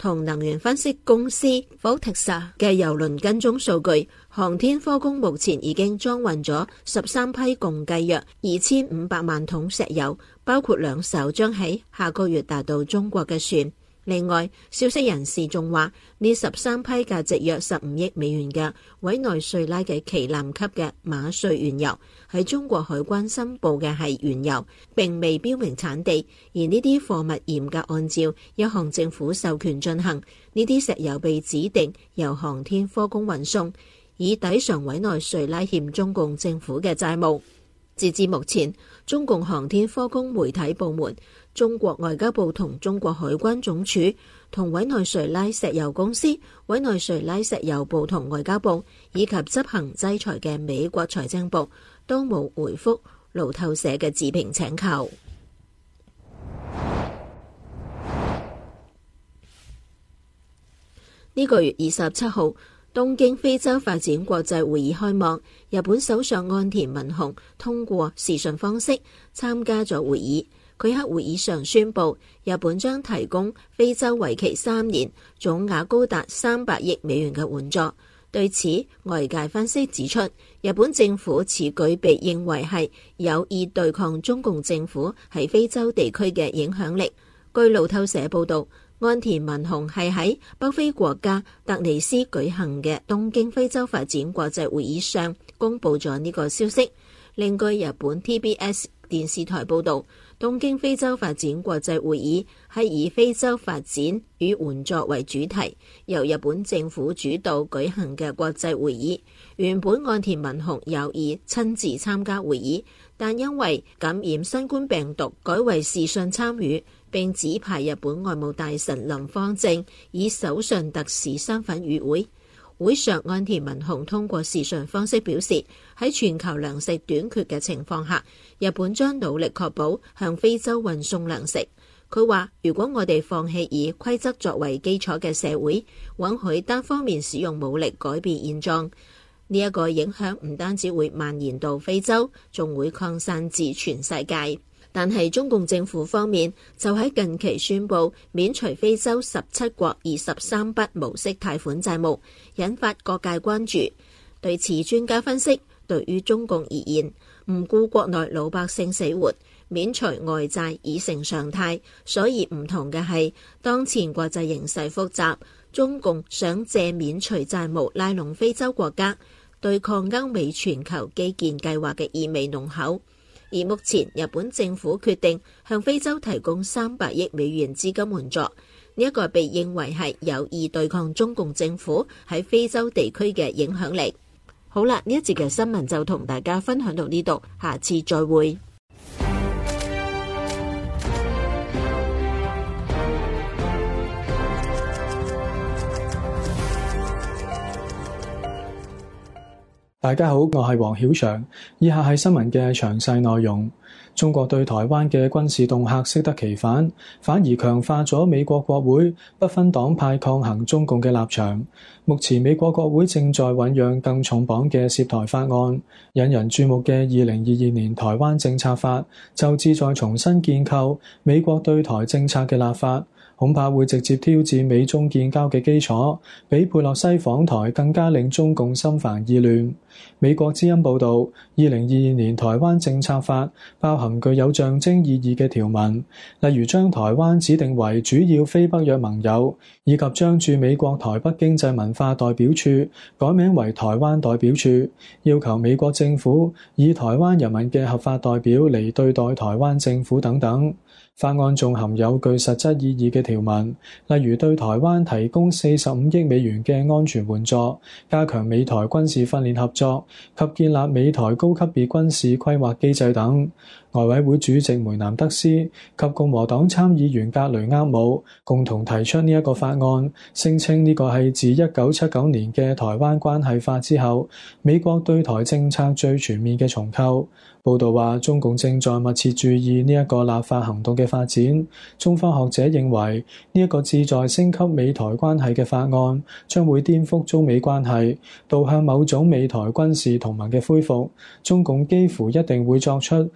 同能源分析公司 Voltexa 嘅郵輪跟蹤數據，航天科工目前已經裝運咗十三批共計約二千五百萬桶石油，包括兩艘將喺下個月達到中國嘅船。另外，消息人士仲話，呢十三批價值約十五億美元嘅委內瑞拉嘅旗艦級嘅馬瑞原油，喺中國海關申報嘅係原油，並未標明產地，而呢啲貨物嚴格按照一項政府授權進行。呢啲石油被指定由航天科工運送，以抵償委內瑞拉欠中共政府嘅債務。截至目前，中共航天科工媒體部門、中國外交部同中國海關總署、同委內瑞拉石油公司、委內瑞拉石油部同外交部以及執行制裁嘅美國財政部都冇回覆路透社嘅置評請求。呢個月二十七號，東京非洲發展國際會議開幕，日本首相岸田文雄通過視訊方式參加咗會議。佢喺會議上宣布，日本將提供非洲為期三年、總額高達三百億美元嘅援助。對此，外界分析指出，日本政府此舉被認為係有意對抗中共政府喺非洲地區嘅影響力。據路透社報道，岸田文雄係喺北非國家突尼斯舉行嘅東京非洲發展國際會議上公布咗呢個消息。另據日本 T B S 電視台報道，東京非洲發展國際會議係以非洲發展與援助為主題，由日本政府主導舉行嘅國際會議。原本岸田文雄有意親自參加會議，但因為感染新冠病毒，改為視訊參與，並指派日本外務大臣林芳正以首相特使身份與會。會上，岸田文雄通過視訊方式表示，喺全球糧食短缺嘅情況下，日本將努力確保向非洲運送糧食。佢話，如果我哋放棄以規則作為基礎嘅社會，允許單方面使用武力改變現狀，呢一個影響唔單止會蔓延到非洲，仲會擴散至全世界。但係中共政府方面就喺近期宣布免除非洲十七國二十三筆無息貸款債務，引發各界關注。對此，專家分析，對於中共而言，唔顧國內老百姓死活，免除外債已成常態。所以唔同嘅係，當前國際形勢複雜，中共想借免除債務拉攏非洲國家，對抗歐美全球基建計劃嘅意味濃厚。而目前日本政府決定向非洲提供三百億美元資金援助，呢一個被認為係有意對抗中共政府喺非洲地區嘅影響力。好啦，呢一節嘅新聞就同大家分享到呢度，下次再會。
大家好，我係黃曉翔，以下係新聞嘅詳細內容。中國對台灣嘅軍事恫嚇適得其反，反而強化咗美國國會不分黨派抗衡中共嘅立場。目前美國國會正在醞釀更重磅嘅涉台法案，引人注目嘅二零二二年台灣政策法就旨在重新建構美國對台政策嘅立法，恐怕會直接挑戰美中建交嘅基礎，比佩洛西訪台更加令中共心煩意亂。美國之音報導，二零二二年台灣政策法包含具有象徵意義嘅條文，例如將台灣指定為主要非北約盟友，以及將駐美國台北經濟文化代表處改名為台灣代表處，要求美國政府以台灣人民嘅合法代表嚟對待台灣政府等等。法案仲含有具實質意義嘅條文，例如對台灣提供四十五億美元嘅安全援助，加強美台軍事訓練合作及建立美台高級別軍事規劃機制等。外委會主席梅南德斯及共和黨參議員格雷厄姆共同提出呢一個法案，聲稱呢個係自一九七九年嘅台灣關係法之後，美國對台政策最全面嘅重構。報道話，中共正在密切注意呢一個立法行動嘅發展。中方學者認為，呢一個旨在升級美台關係嘅法案，將會顛覆中美關係，導向某種美台軍事同盟嘅恢復。中共幾乎一定會作出比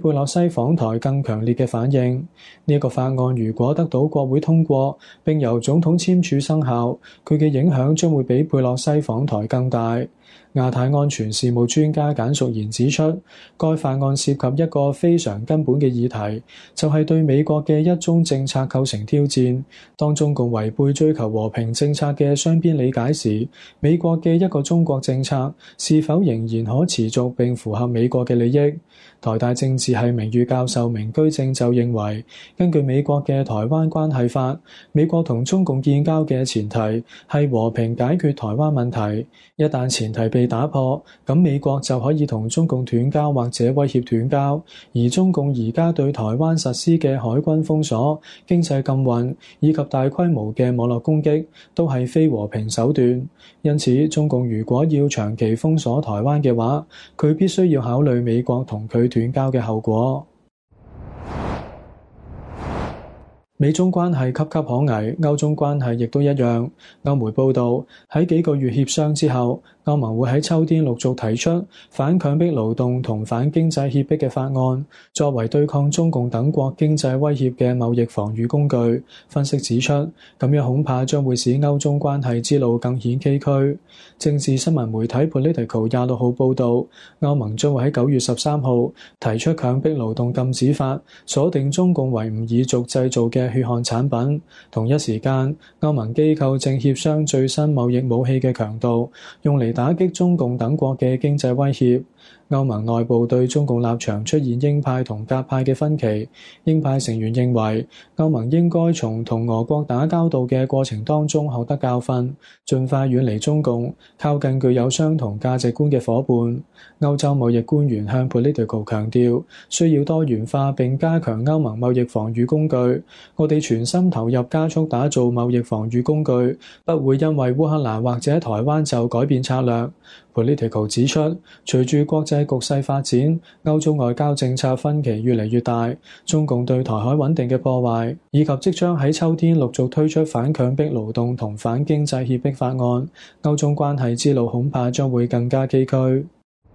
佩洛西訪台更強烈嘅反應。呢、這、一個法案如果得到國會通過並由總統簽署生效，佢嘅影響將會比佩洛西訪台更大。亞太安全事務專家簡淑賢指出，該法案涉及一個非常根本嘅議題，就係、是、對美國嘅一中政策構成挑戰。當中共違背追求和平政策嘅雙邊理解時，美國嘅一個中國政策是否仍然可持續並符合美國嘅利益？台大政治系名譽教授明居正就認為，根據美國嘅台灣關係法，美國同中共建交嘅前提係和平解決台灣問題。一旦前提被打破，咁美國就可以同中共斷交或者威脅斷交。而中共而家對台灣實施嘅海軍封鎖、經濟禁運以及大規模嘅網絡攻擊，都係非和平手段。因此，中共如果要長期封鎖台灣嘅話，佢必須要考慮美國同佢斷交嘅後果。美中關係岌岌可危，歐中關係亦都一樣。歐媒報道，喺幾個月協商之後，歐盟會喺秋天陸續提出反強迫勞動同反經濟脅迫嘅法案，作為對抗中共等國經濟威脅嘅貿易防禦工具。分析指出，咁樣恐怕將會使歐中關係之路更顯崎嶇。政治新聞媒體 Political 廿六號報導，歐盟將會喺九月十三號提出強迫勞動禁止法，鎖定中共維吾爾族製造嘅血汗產品。同一時間，歐盟機構正協商最新貿易武器嘅強度，用嚟打擊中共等國嘅經濟威脅。歐盟內部對中共立場出現鷹派同鴿派嘅分歧。鷹派成員認為，歐盟應該從同俄國打交道嘅過程當中學得教訓，盡快遠離中共，靠近具有相同價值觀嘅夥伴。歐洲貿易官員向 Political 強調，需要多元化並加強歐盟貿易防禦工具。我哋全心投入加速打造貿易防禦工具，不會因為烏克蘭或者台灣就改變策略。Political 指出，隨住國際局勢發展，歐洲外交政策分歧越嚟越大，中共對台海穩定嘅破壞，以及即將喺秋天陸續推出反強迫勞動同反經濟脅迫法案，歐中關係之路恐怕將會更加崎嶇。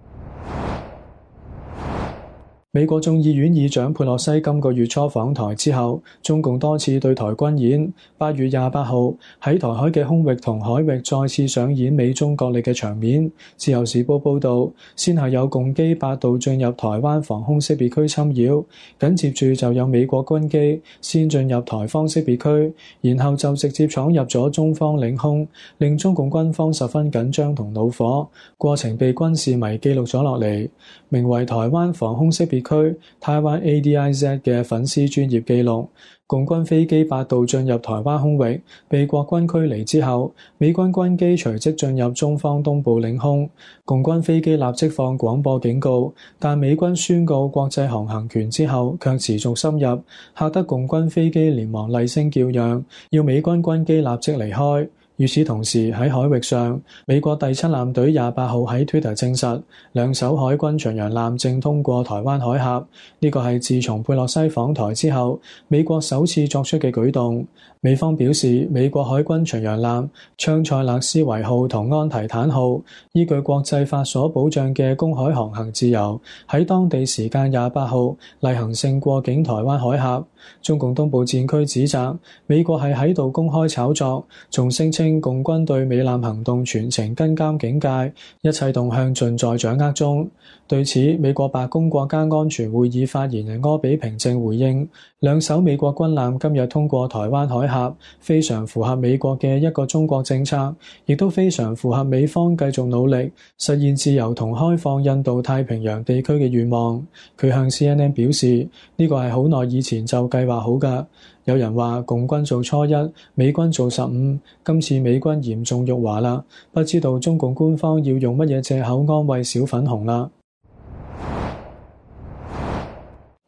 美國眾議院議長佩洛西今個月初訪台之後，中共多次對台軍演。八月廿八號喺台海嘅空域同海域再次上演美中角力嘅場面。自由時報報道，先係有共機八度進入台灣防空識別區侵擾，緊接住就有美國軍機先進入台方識別區，然後就直接闖入咗中方領空，令中共軍方十分緊張同惱火。過程被軍事迷記錄咗落嚟，名為台灣防空識別區台灣 A D I Z 嘅粉絲專頁記錄，共軍飛機八度進入台灣空域，被國軍驅離之後，美軍軍機隨即進入中方東部領空，共軍飛機立即放廣播警告，但美軍宣告國際航行權之後，卻持續深入，嚇得共軍飛機連忙厲聲叫嚷，要美軍軍機立即離開。與此同時，喺海域上，美國第七艦隊廿八號喺 Twitter 證實，兩艘海軍巡洋艦正通過台灣海峽。呢個係自從佩洛西訪台之後，美國首次作出嘅舉動。美方表示，美國海軍巡洋艦昌塞勒斯維號同安提坦號依據國際法所保障嘅公海航行自由，喺當地時間廿八號例行性過境台灣海峽。中共東部戰區指責美國係喺度公開炒作，仲聲稱共軍對美艦行動全程跟監警戒，一切動向盡在掌握中。對此，美國白宮國家安全會議發言人柯比平正回應，兩艘美國軍艦今日通過台灣海峽，非常符合美國嘅一個中國政策，亦都非常符合美方繼續努力實現自由同開放印度太平洋地區嘅願望。佢向 C N N 表示，呢個係好耐以前就計劃好㗎。有人話共軍做初一，美軍做十五，今次美軍嚴重辱華啦，不知道中共官方要用乜嘢藉口安慰小粉紅啦。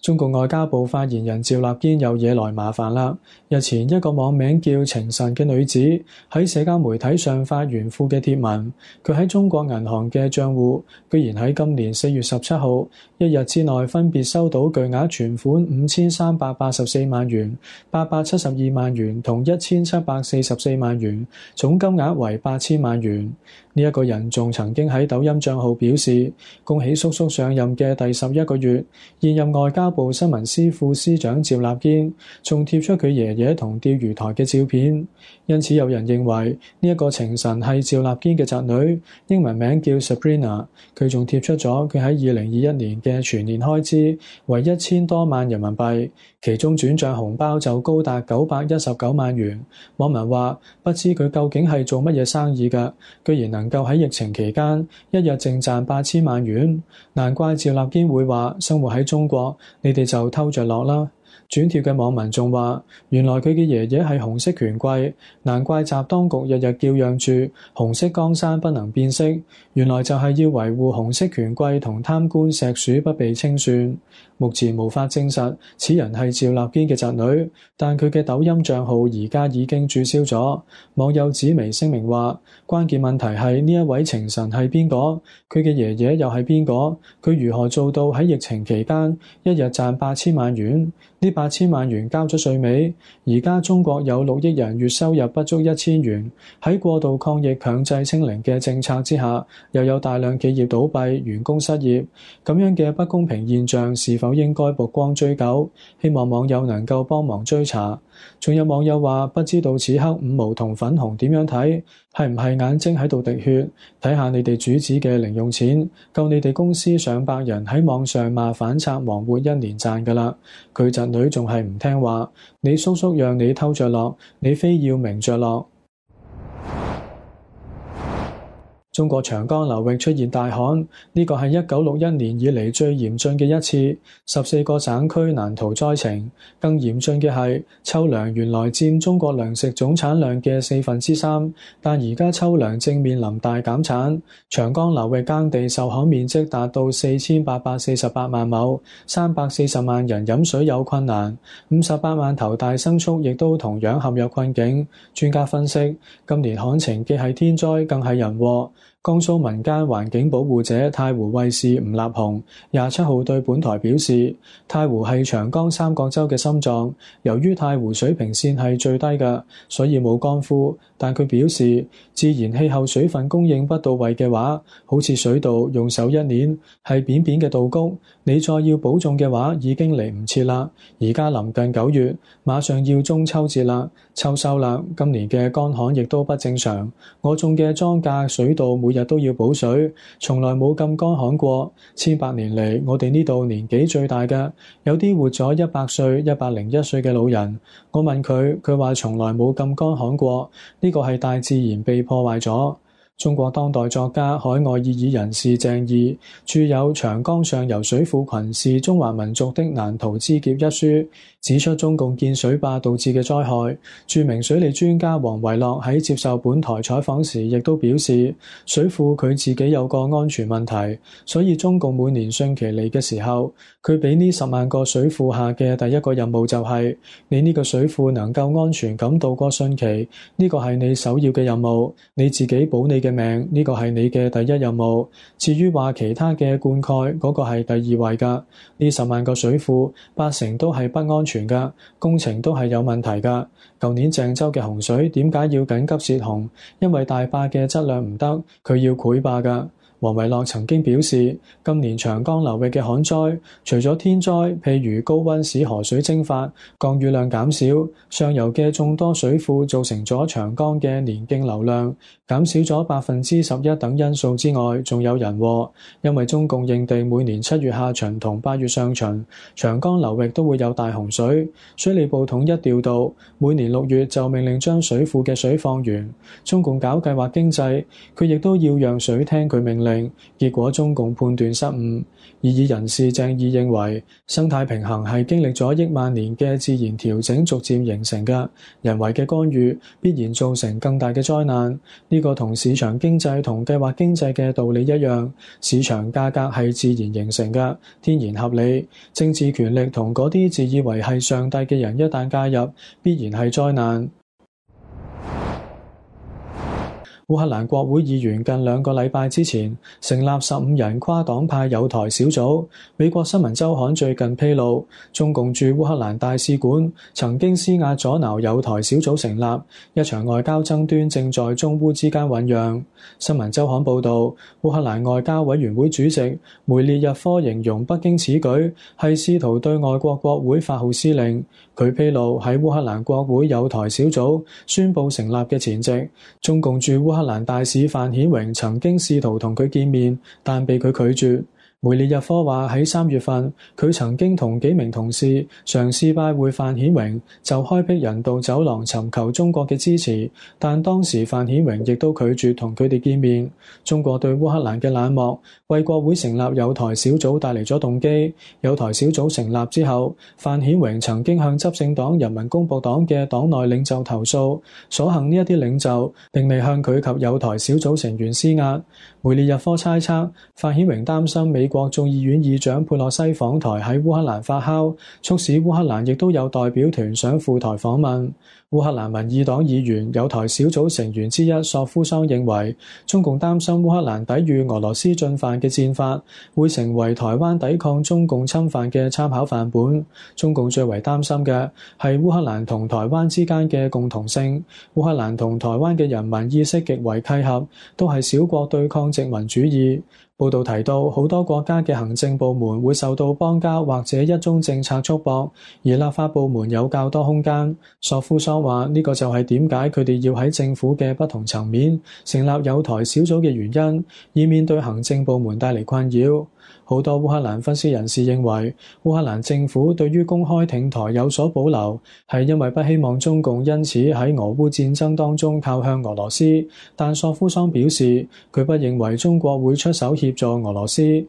中共外交部發言人趙立堅又惹來麻煩啦。日前一個網名叫情神嘅女子喺社交媒體上發炫富嘅貼文，佢喺中國銀行嘅賬戶居然喺今年四月十七號一日之內分別收到巨額存款五千三百八十四萬元、八百七十二萬元同一千七百四十四萬元，總金額為八千萬元。呢、這、一個人仲曾經喺抖音賬號表示，恭喜叔叔上任嘅第十一個月，現任外交部新聞司副司長趙立堅仲貼出佢爺爺同釣魚台嘅照片。因此有人認為呢一個情神係趙立堅嘅侄女，英文名叫 Sabrina。佢仲貼出咗佢喺二零二一年嘅全年開支為一千多萬人民幣，其中轉賬紅包就高達九百一十九萬元。網民話不知佢究竟係做乜嘢生意㗎，居然能夠喺疫情期間一日淨賺八千萬元，難怪趙立堅會話生活喺中國，你哋就偷着樂啦。轉貼嘅網民仲話，原來佢嘅爺爺係紅色權貴，難怪習當局日日叫嚷住紅色江山不能變色，原來就係要維護紅色權貴同貪官石鼠不被清算。目前無法證實此人係趙立堅嘅侄女，但佢嘅抖音賬號而家已經註銷咗。網友紫微聲明話，關鍵問題係呢一位情神係邊個？佢嘅爺爺又係邊個？佢如何做到喺疫情期間一日賺八千萬元？呢八千萬元交咗稅未？而家中國有六億人月收入不足一千元，喺過度抗疫強制清零嘅政策之下，又有大量企業倒閉、員工失業，咁樣嘅不公平現象是否應該曝光追究？希望網友能夠幫忙追查。仲有網友話，不知道此刻五毛同粉紅點樣睇？係唔係眼睛喺度滴血？睇下你哋主子嘅零用錢，夠你哋公司上百人喺網上罵反賊忙活一年賺㗎啦。佢侄女仲係唔聽話，你叔叔讓你偷着樂，你非要明着樂。中國長江流域出現大旱，呢個係一九六一年以嚟最嚴峻嘅一次，十四個省區難逃災情。更嚴峻嘅係，秋糧原來佔中國糧食總產量嘅四分之三，但而家秋糧正面臨大減產。長江流域耕地受旱面積達到四千八百四十八萬畝，三百四十萬人飲水有困難，五十八萬頭大牲畜亦都同樣陷入困境。專家分析，今年旱情既係天災，更係人禍。江蘇民間環境保護者太湖衛士吳立雄廿七號對本台表示，太湖係長江三角洲嘅心臟，由於太湖水平線係最低嘅，所以冇乾枯。但佢表示，自然氣候水分供應不到位嘅話，好似水稻用手一捻係扁扁嘅稻谷，你再要保種嘅話，已經嚟唔切啦。而家臨近九月，馬上要中秋節啦，秋收啦，今年嘅乾旱亦都不正常。我種嘅莊稼水稻每日都要補水，從來冇咁乾旱過。千百年嚟，我哋呢度年紀最大嘅，有啲活咗一百歲、一百零一歲嘅老人。我問佢，佢話從來冇咁乾旱過。呢個係大自然被破壞咗。中國當代作家、海外異議人士鄭義著有《長江上游水庫群是中華民族的難逃之劫》一書，指出中共建水壩導致嘅災害。著名水利專家王維樂喺接受本台採訪時，亦都表示，水庫佢自己有個安全問題，所以中共每年汛期嚟嘅時候，佢俾呢十萬個水庫下嘅第一個任務就係、是，你呢個水庫能夠安全咁度過汛期，呢個係你首要嘅任務，你自己保你嘅命，呢個係你嘅第一任務。至於話其他嘅灌溉，嗰個係第二位㗎。呢十萬個水庫，八成都係不安全㗎，工程都係有問題㗎。舊年鄭州嘅洪水點解要緊急泄洪？因為大壩嘅質量唔得，佢要潰壩㗎。王維樂曾經表示，今年長江流域嘅旱災，除咗天災，譬如高溫使河水蒸發、降雨量減少，上游嘅眾多水庫造成咗長江嘅年徑流量減少咗百分之十一等因素之外，仲有人禍。因為中共認定每年七月下旬同八月上旬，長江流域都會有大洪水，水利部統一調度，每年六月就命令將水庫嘅水放完。中共搞計劃經濟，佢亦都要讓水聽佢命令。 令，結果中共判斷失誤。異議人士鄭義認為，生態平衡係經歷咗億萬年嘅自然調整逐漸形成嘅，人為嘅干預必然造成更大嘅災難。呢個同市場經濟同計劃經濟嘅道理一樣，市場價格係自然形成嘅，天然合理。政治權力同嗰啲自以為係上帝嘅人一旦介入，必然係災難。烏克蘭國會議員近兩個禮拜之前成立十五人跨黨派友台小組。美國新聞週刊最近披露，中共駐烏克蘭大使館曾經施壓阻撓友台小組成立，一場外交爭端正在中烏之間醖釀。新聞週刊報導，烏克蘭外交委員會主席梅列日科形容北京此舉係試圖對外國國會發號施令。佢披露喺烏克蘭國會友台小組宣布成立嘅前夕，中共駐烏克蘭大使范顯榮曾經試圖同佢見面，但被佢拒絕。梅列日科話喺三月份，佢曾經同幾名同事嘗試拜會范顯榮，就開闢人道走廊尋求中國嘅支持，但當時范顯榮亦都拒絕同佢哋見面。中國對烏克蘭嘅冷漠，為國會成立友台小組帶嚟咗動機。友台小組成立之後，范顯榮曾經向執政黨人民公僕黨嘅黨內領袖投訴，所幸呢一啲領袖並未向佢及友台小組成員施壓。梅列日科猜測，范顯榮擔心美國眾議院議長佩洛西訪台喺烏克蘭發酵，促使烏克蘭亦都有代表團想赴台訪問。烏克蘭民意黨議員友台小組成員之一索夫桑認為，中共擔心烏克蘭抵禦俄羅斯進犯嘅戰法會成為台灣抵抗中共侵犯嘅參考範本。中共最為擔心嘅係烏克蘭同台灣之間嘅共同性。烏克蘭同台灣嘅人民意識極為契合，都係小國對抗殖民主義。報道提到，好多國家嘅行政部門會受到邦交或者一中政策束縛，而立法部門有較多空間。索夫桑話：呢個就係點解佢哋要喺政府嘅不同層面成立友台小組嘅原因，以免對行政部門帶嚟困擾。好多烏克蘭分析人士認為，烏克蘭政府對於公開挺台有所保留，係因為不希望中共因此喺俄烏戰爭當中靠向俄羅斯。但索夫桑表示，佢不認為中國會出手協助俄羅斯。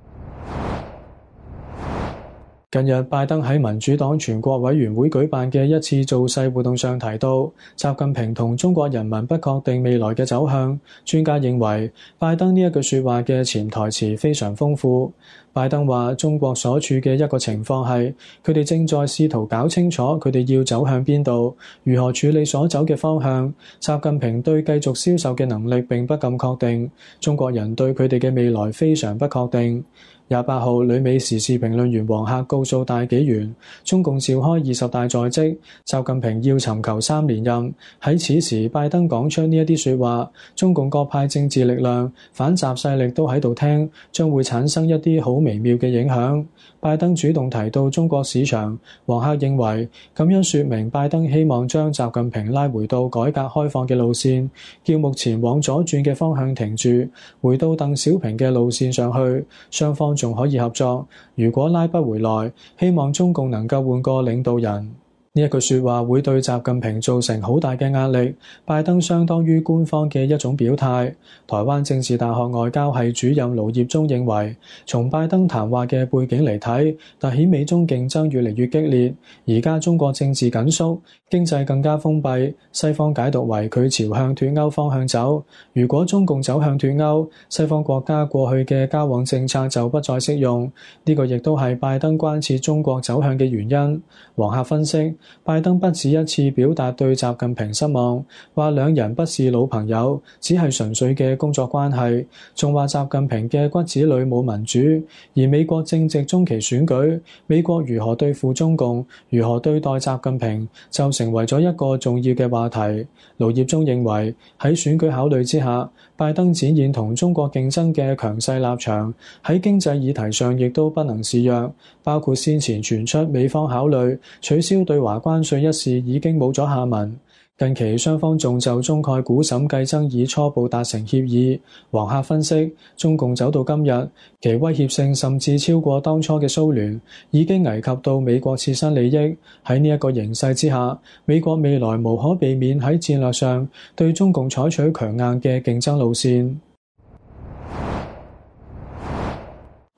近日，拜登喺民主黨全國委員會舉辦嘅一次造勢活動上提到，習近平同中國人民不確定未來嘅走向。專家認為，拜登呢一句說話嘅潛台詞非常豐富。拜登話，中國所處嘅一個情況係，佢哋正在試圖搞清楚佢哋要走向邊度，如何處理所走嘅方向。習近平對繼續銷售嘅能力並不咁確定，中國人對佢哋嘅未來非常不確定。廿八號，旅美時事評論員黃客告訴大紀元，中共召開二十大在即，習近平要尋求三連任。喺此時，拜登講出呢一啲說話，中共各派政治力量、反習勢力都喺度聽，將會產生一啲好微妙嘅影響。拜登主動提到中國市場，黃客認為咁樣說明拜登希望將習近平拉回到改革開放嘅路線，叫目前往左轉嘅方向停住，回到鄧小平嘅路線上去，雙方仲可以合作。如果拉不回來，希望中共能夠換個領導人。呢一句說話會對習近平造成好大嘅壓力，拜登相當於官方嘅一種表態。台灣政治大學外交系主任盧業中認為，從拜登談話嘅背景嚟睇，凸顯美中競爭越嚟越激烈。而家中國政治緊縮，經濟更加封閉，西方解讀為佢朝向脫歐方向走。如果中共走向脫歐，西方國家過去嘅交往政策就不再適用。呢個亦都係拜登關切中國走向嘅原因。黃客分析，拜登不止一次表達對習近平失望，話兩人不是老朋友，只係純粹嘅工作關係，仲話習近平嘅骨子裏冇民主。而美國正值中期選舉，美國如何對付中共，如何對待習近平，就成為咗一個重要嘅話題。盧業中認為，喺選舉考慮之下，拜登展現同中國競爭嘅強勢立場，喺經濟議題上亦都不能示弱，包括先前傳出美方考慮取消對華關稅一事已經冇咗下文。近期雙方仲就中概股審計爭議初步達成協議。黃客分析，中共走到今日，其威脅性甚至超過當初嘅蘇聯，已經危及到美國切身利益。喺呢一個形勢之下，美國未來無可避免喺戰略上對中共採取強硬嘅競爭路線。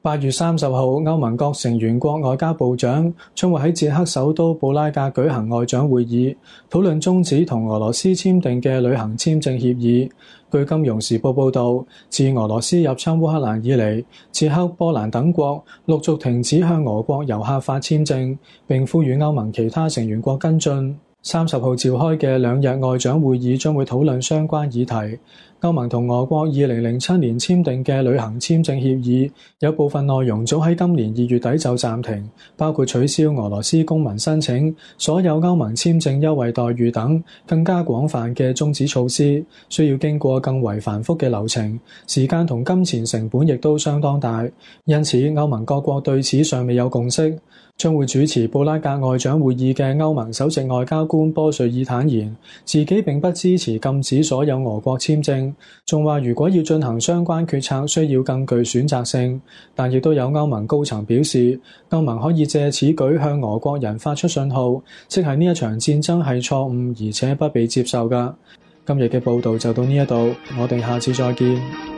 八月三十號，歐盟各成員國外交部長將會喺捷克首都布拉格舉行外長會議，討論終止同俄羅斯簽訂嘅旅行簽證協議。據《金融時報》報導，自俄羅斯入侵烏克蘭以嚟，捷克、波蘭等國陸續停止向俄國遊客發簽證，並呼籲歐盟其他成員國跟進。三十號召開嘅兩日外長會議將會討論相關議題。歐盟同俄國二零零七年簽訂嘅旅行簽證協議，有部分內容早喺今年二月底就暫停，包括取消俄羅斯公民申請、所有歐盟簽證優惠待遇等更加廣泛嘅終止措施，需要經過更為繁複嘅流程，時間同金錢成本亦都相當大。因此，歐盟各國對此尚未有共識。將會主持布拉格外長會議嘅歐盟首席外交官波瑞爾坦言，自己並不支持禁止所有俄國簽證，仲話如果要進行相關決策，需要更具選擇性。但亦都有歐盟高層表示，歐盟可以借此舉向俄國人發出信號，即係呢一場戰爭係錯誤而且不被接受㗎。今日嘅報道就到呢一度，我哋下次再見。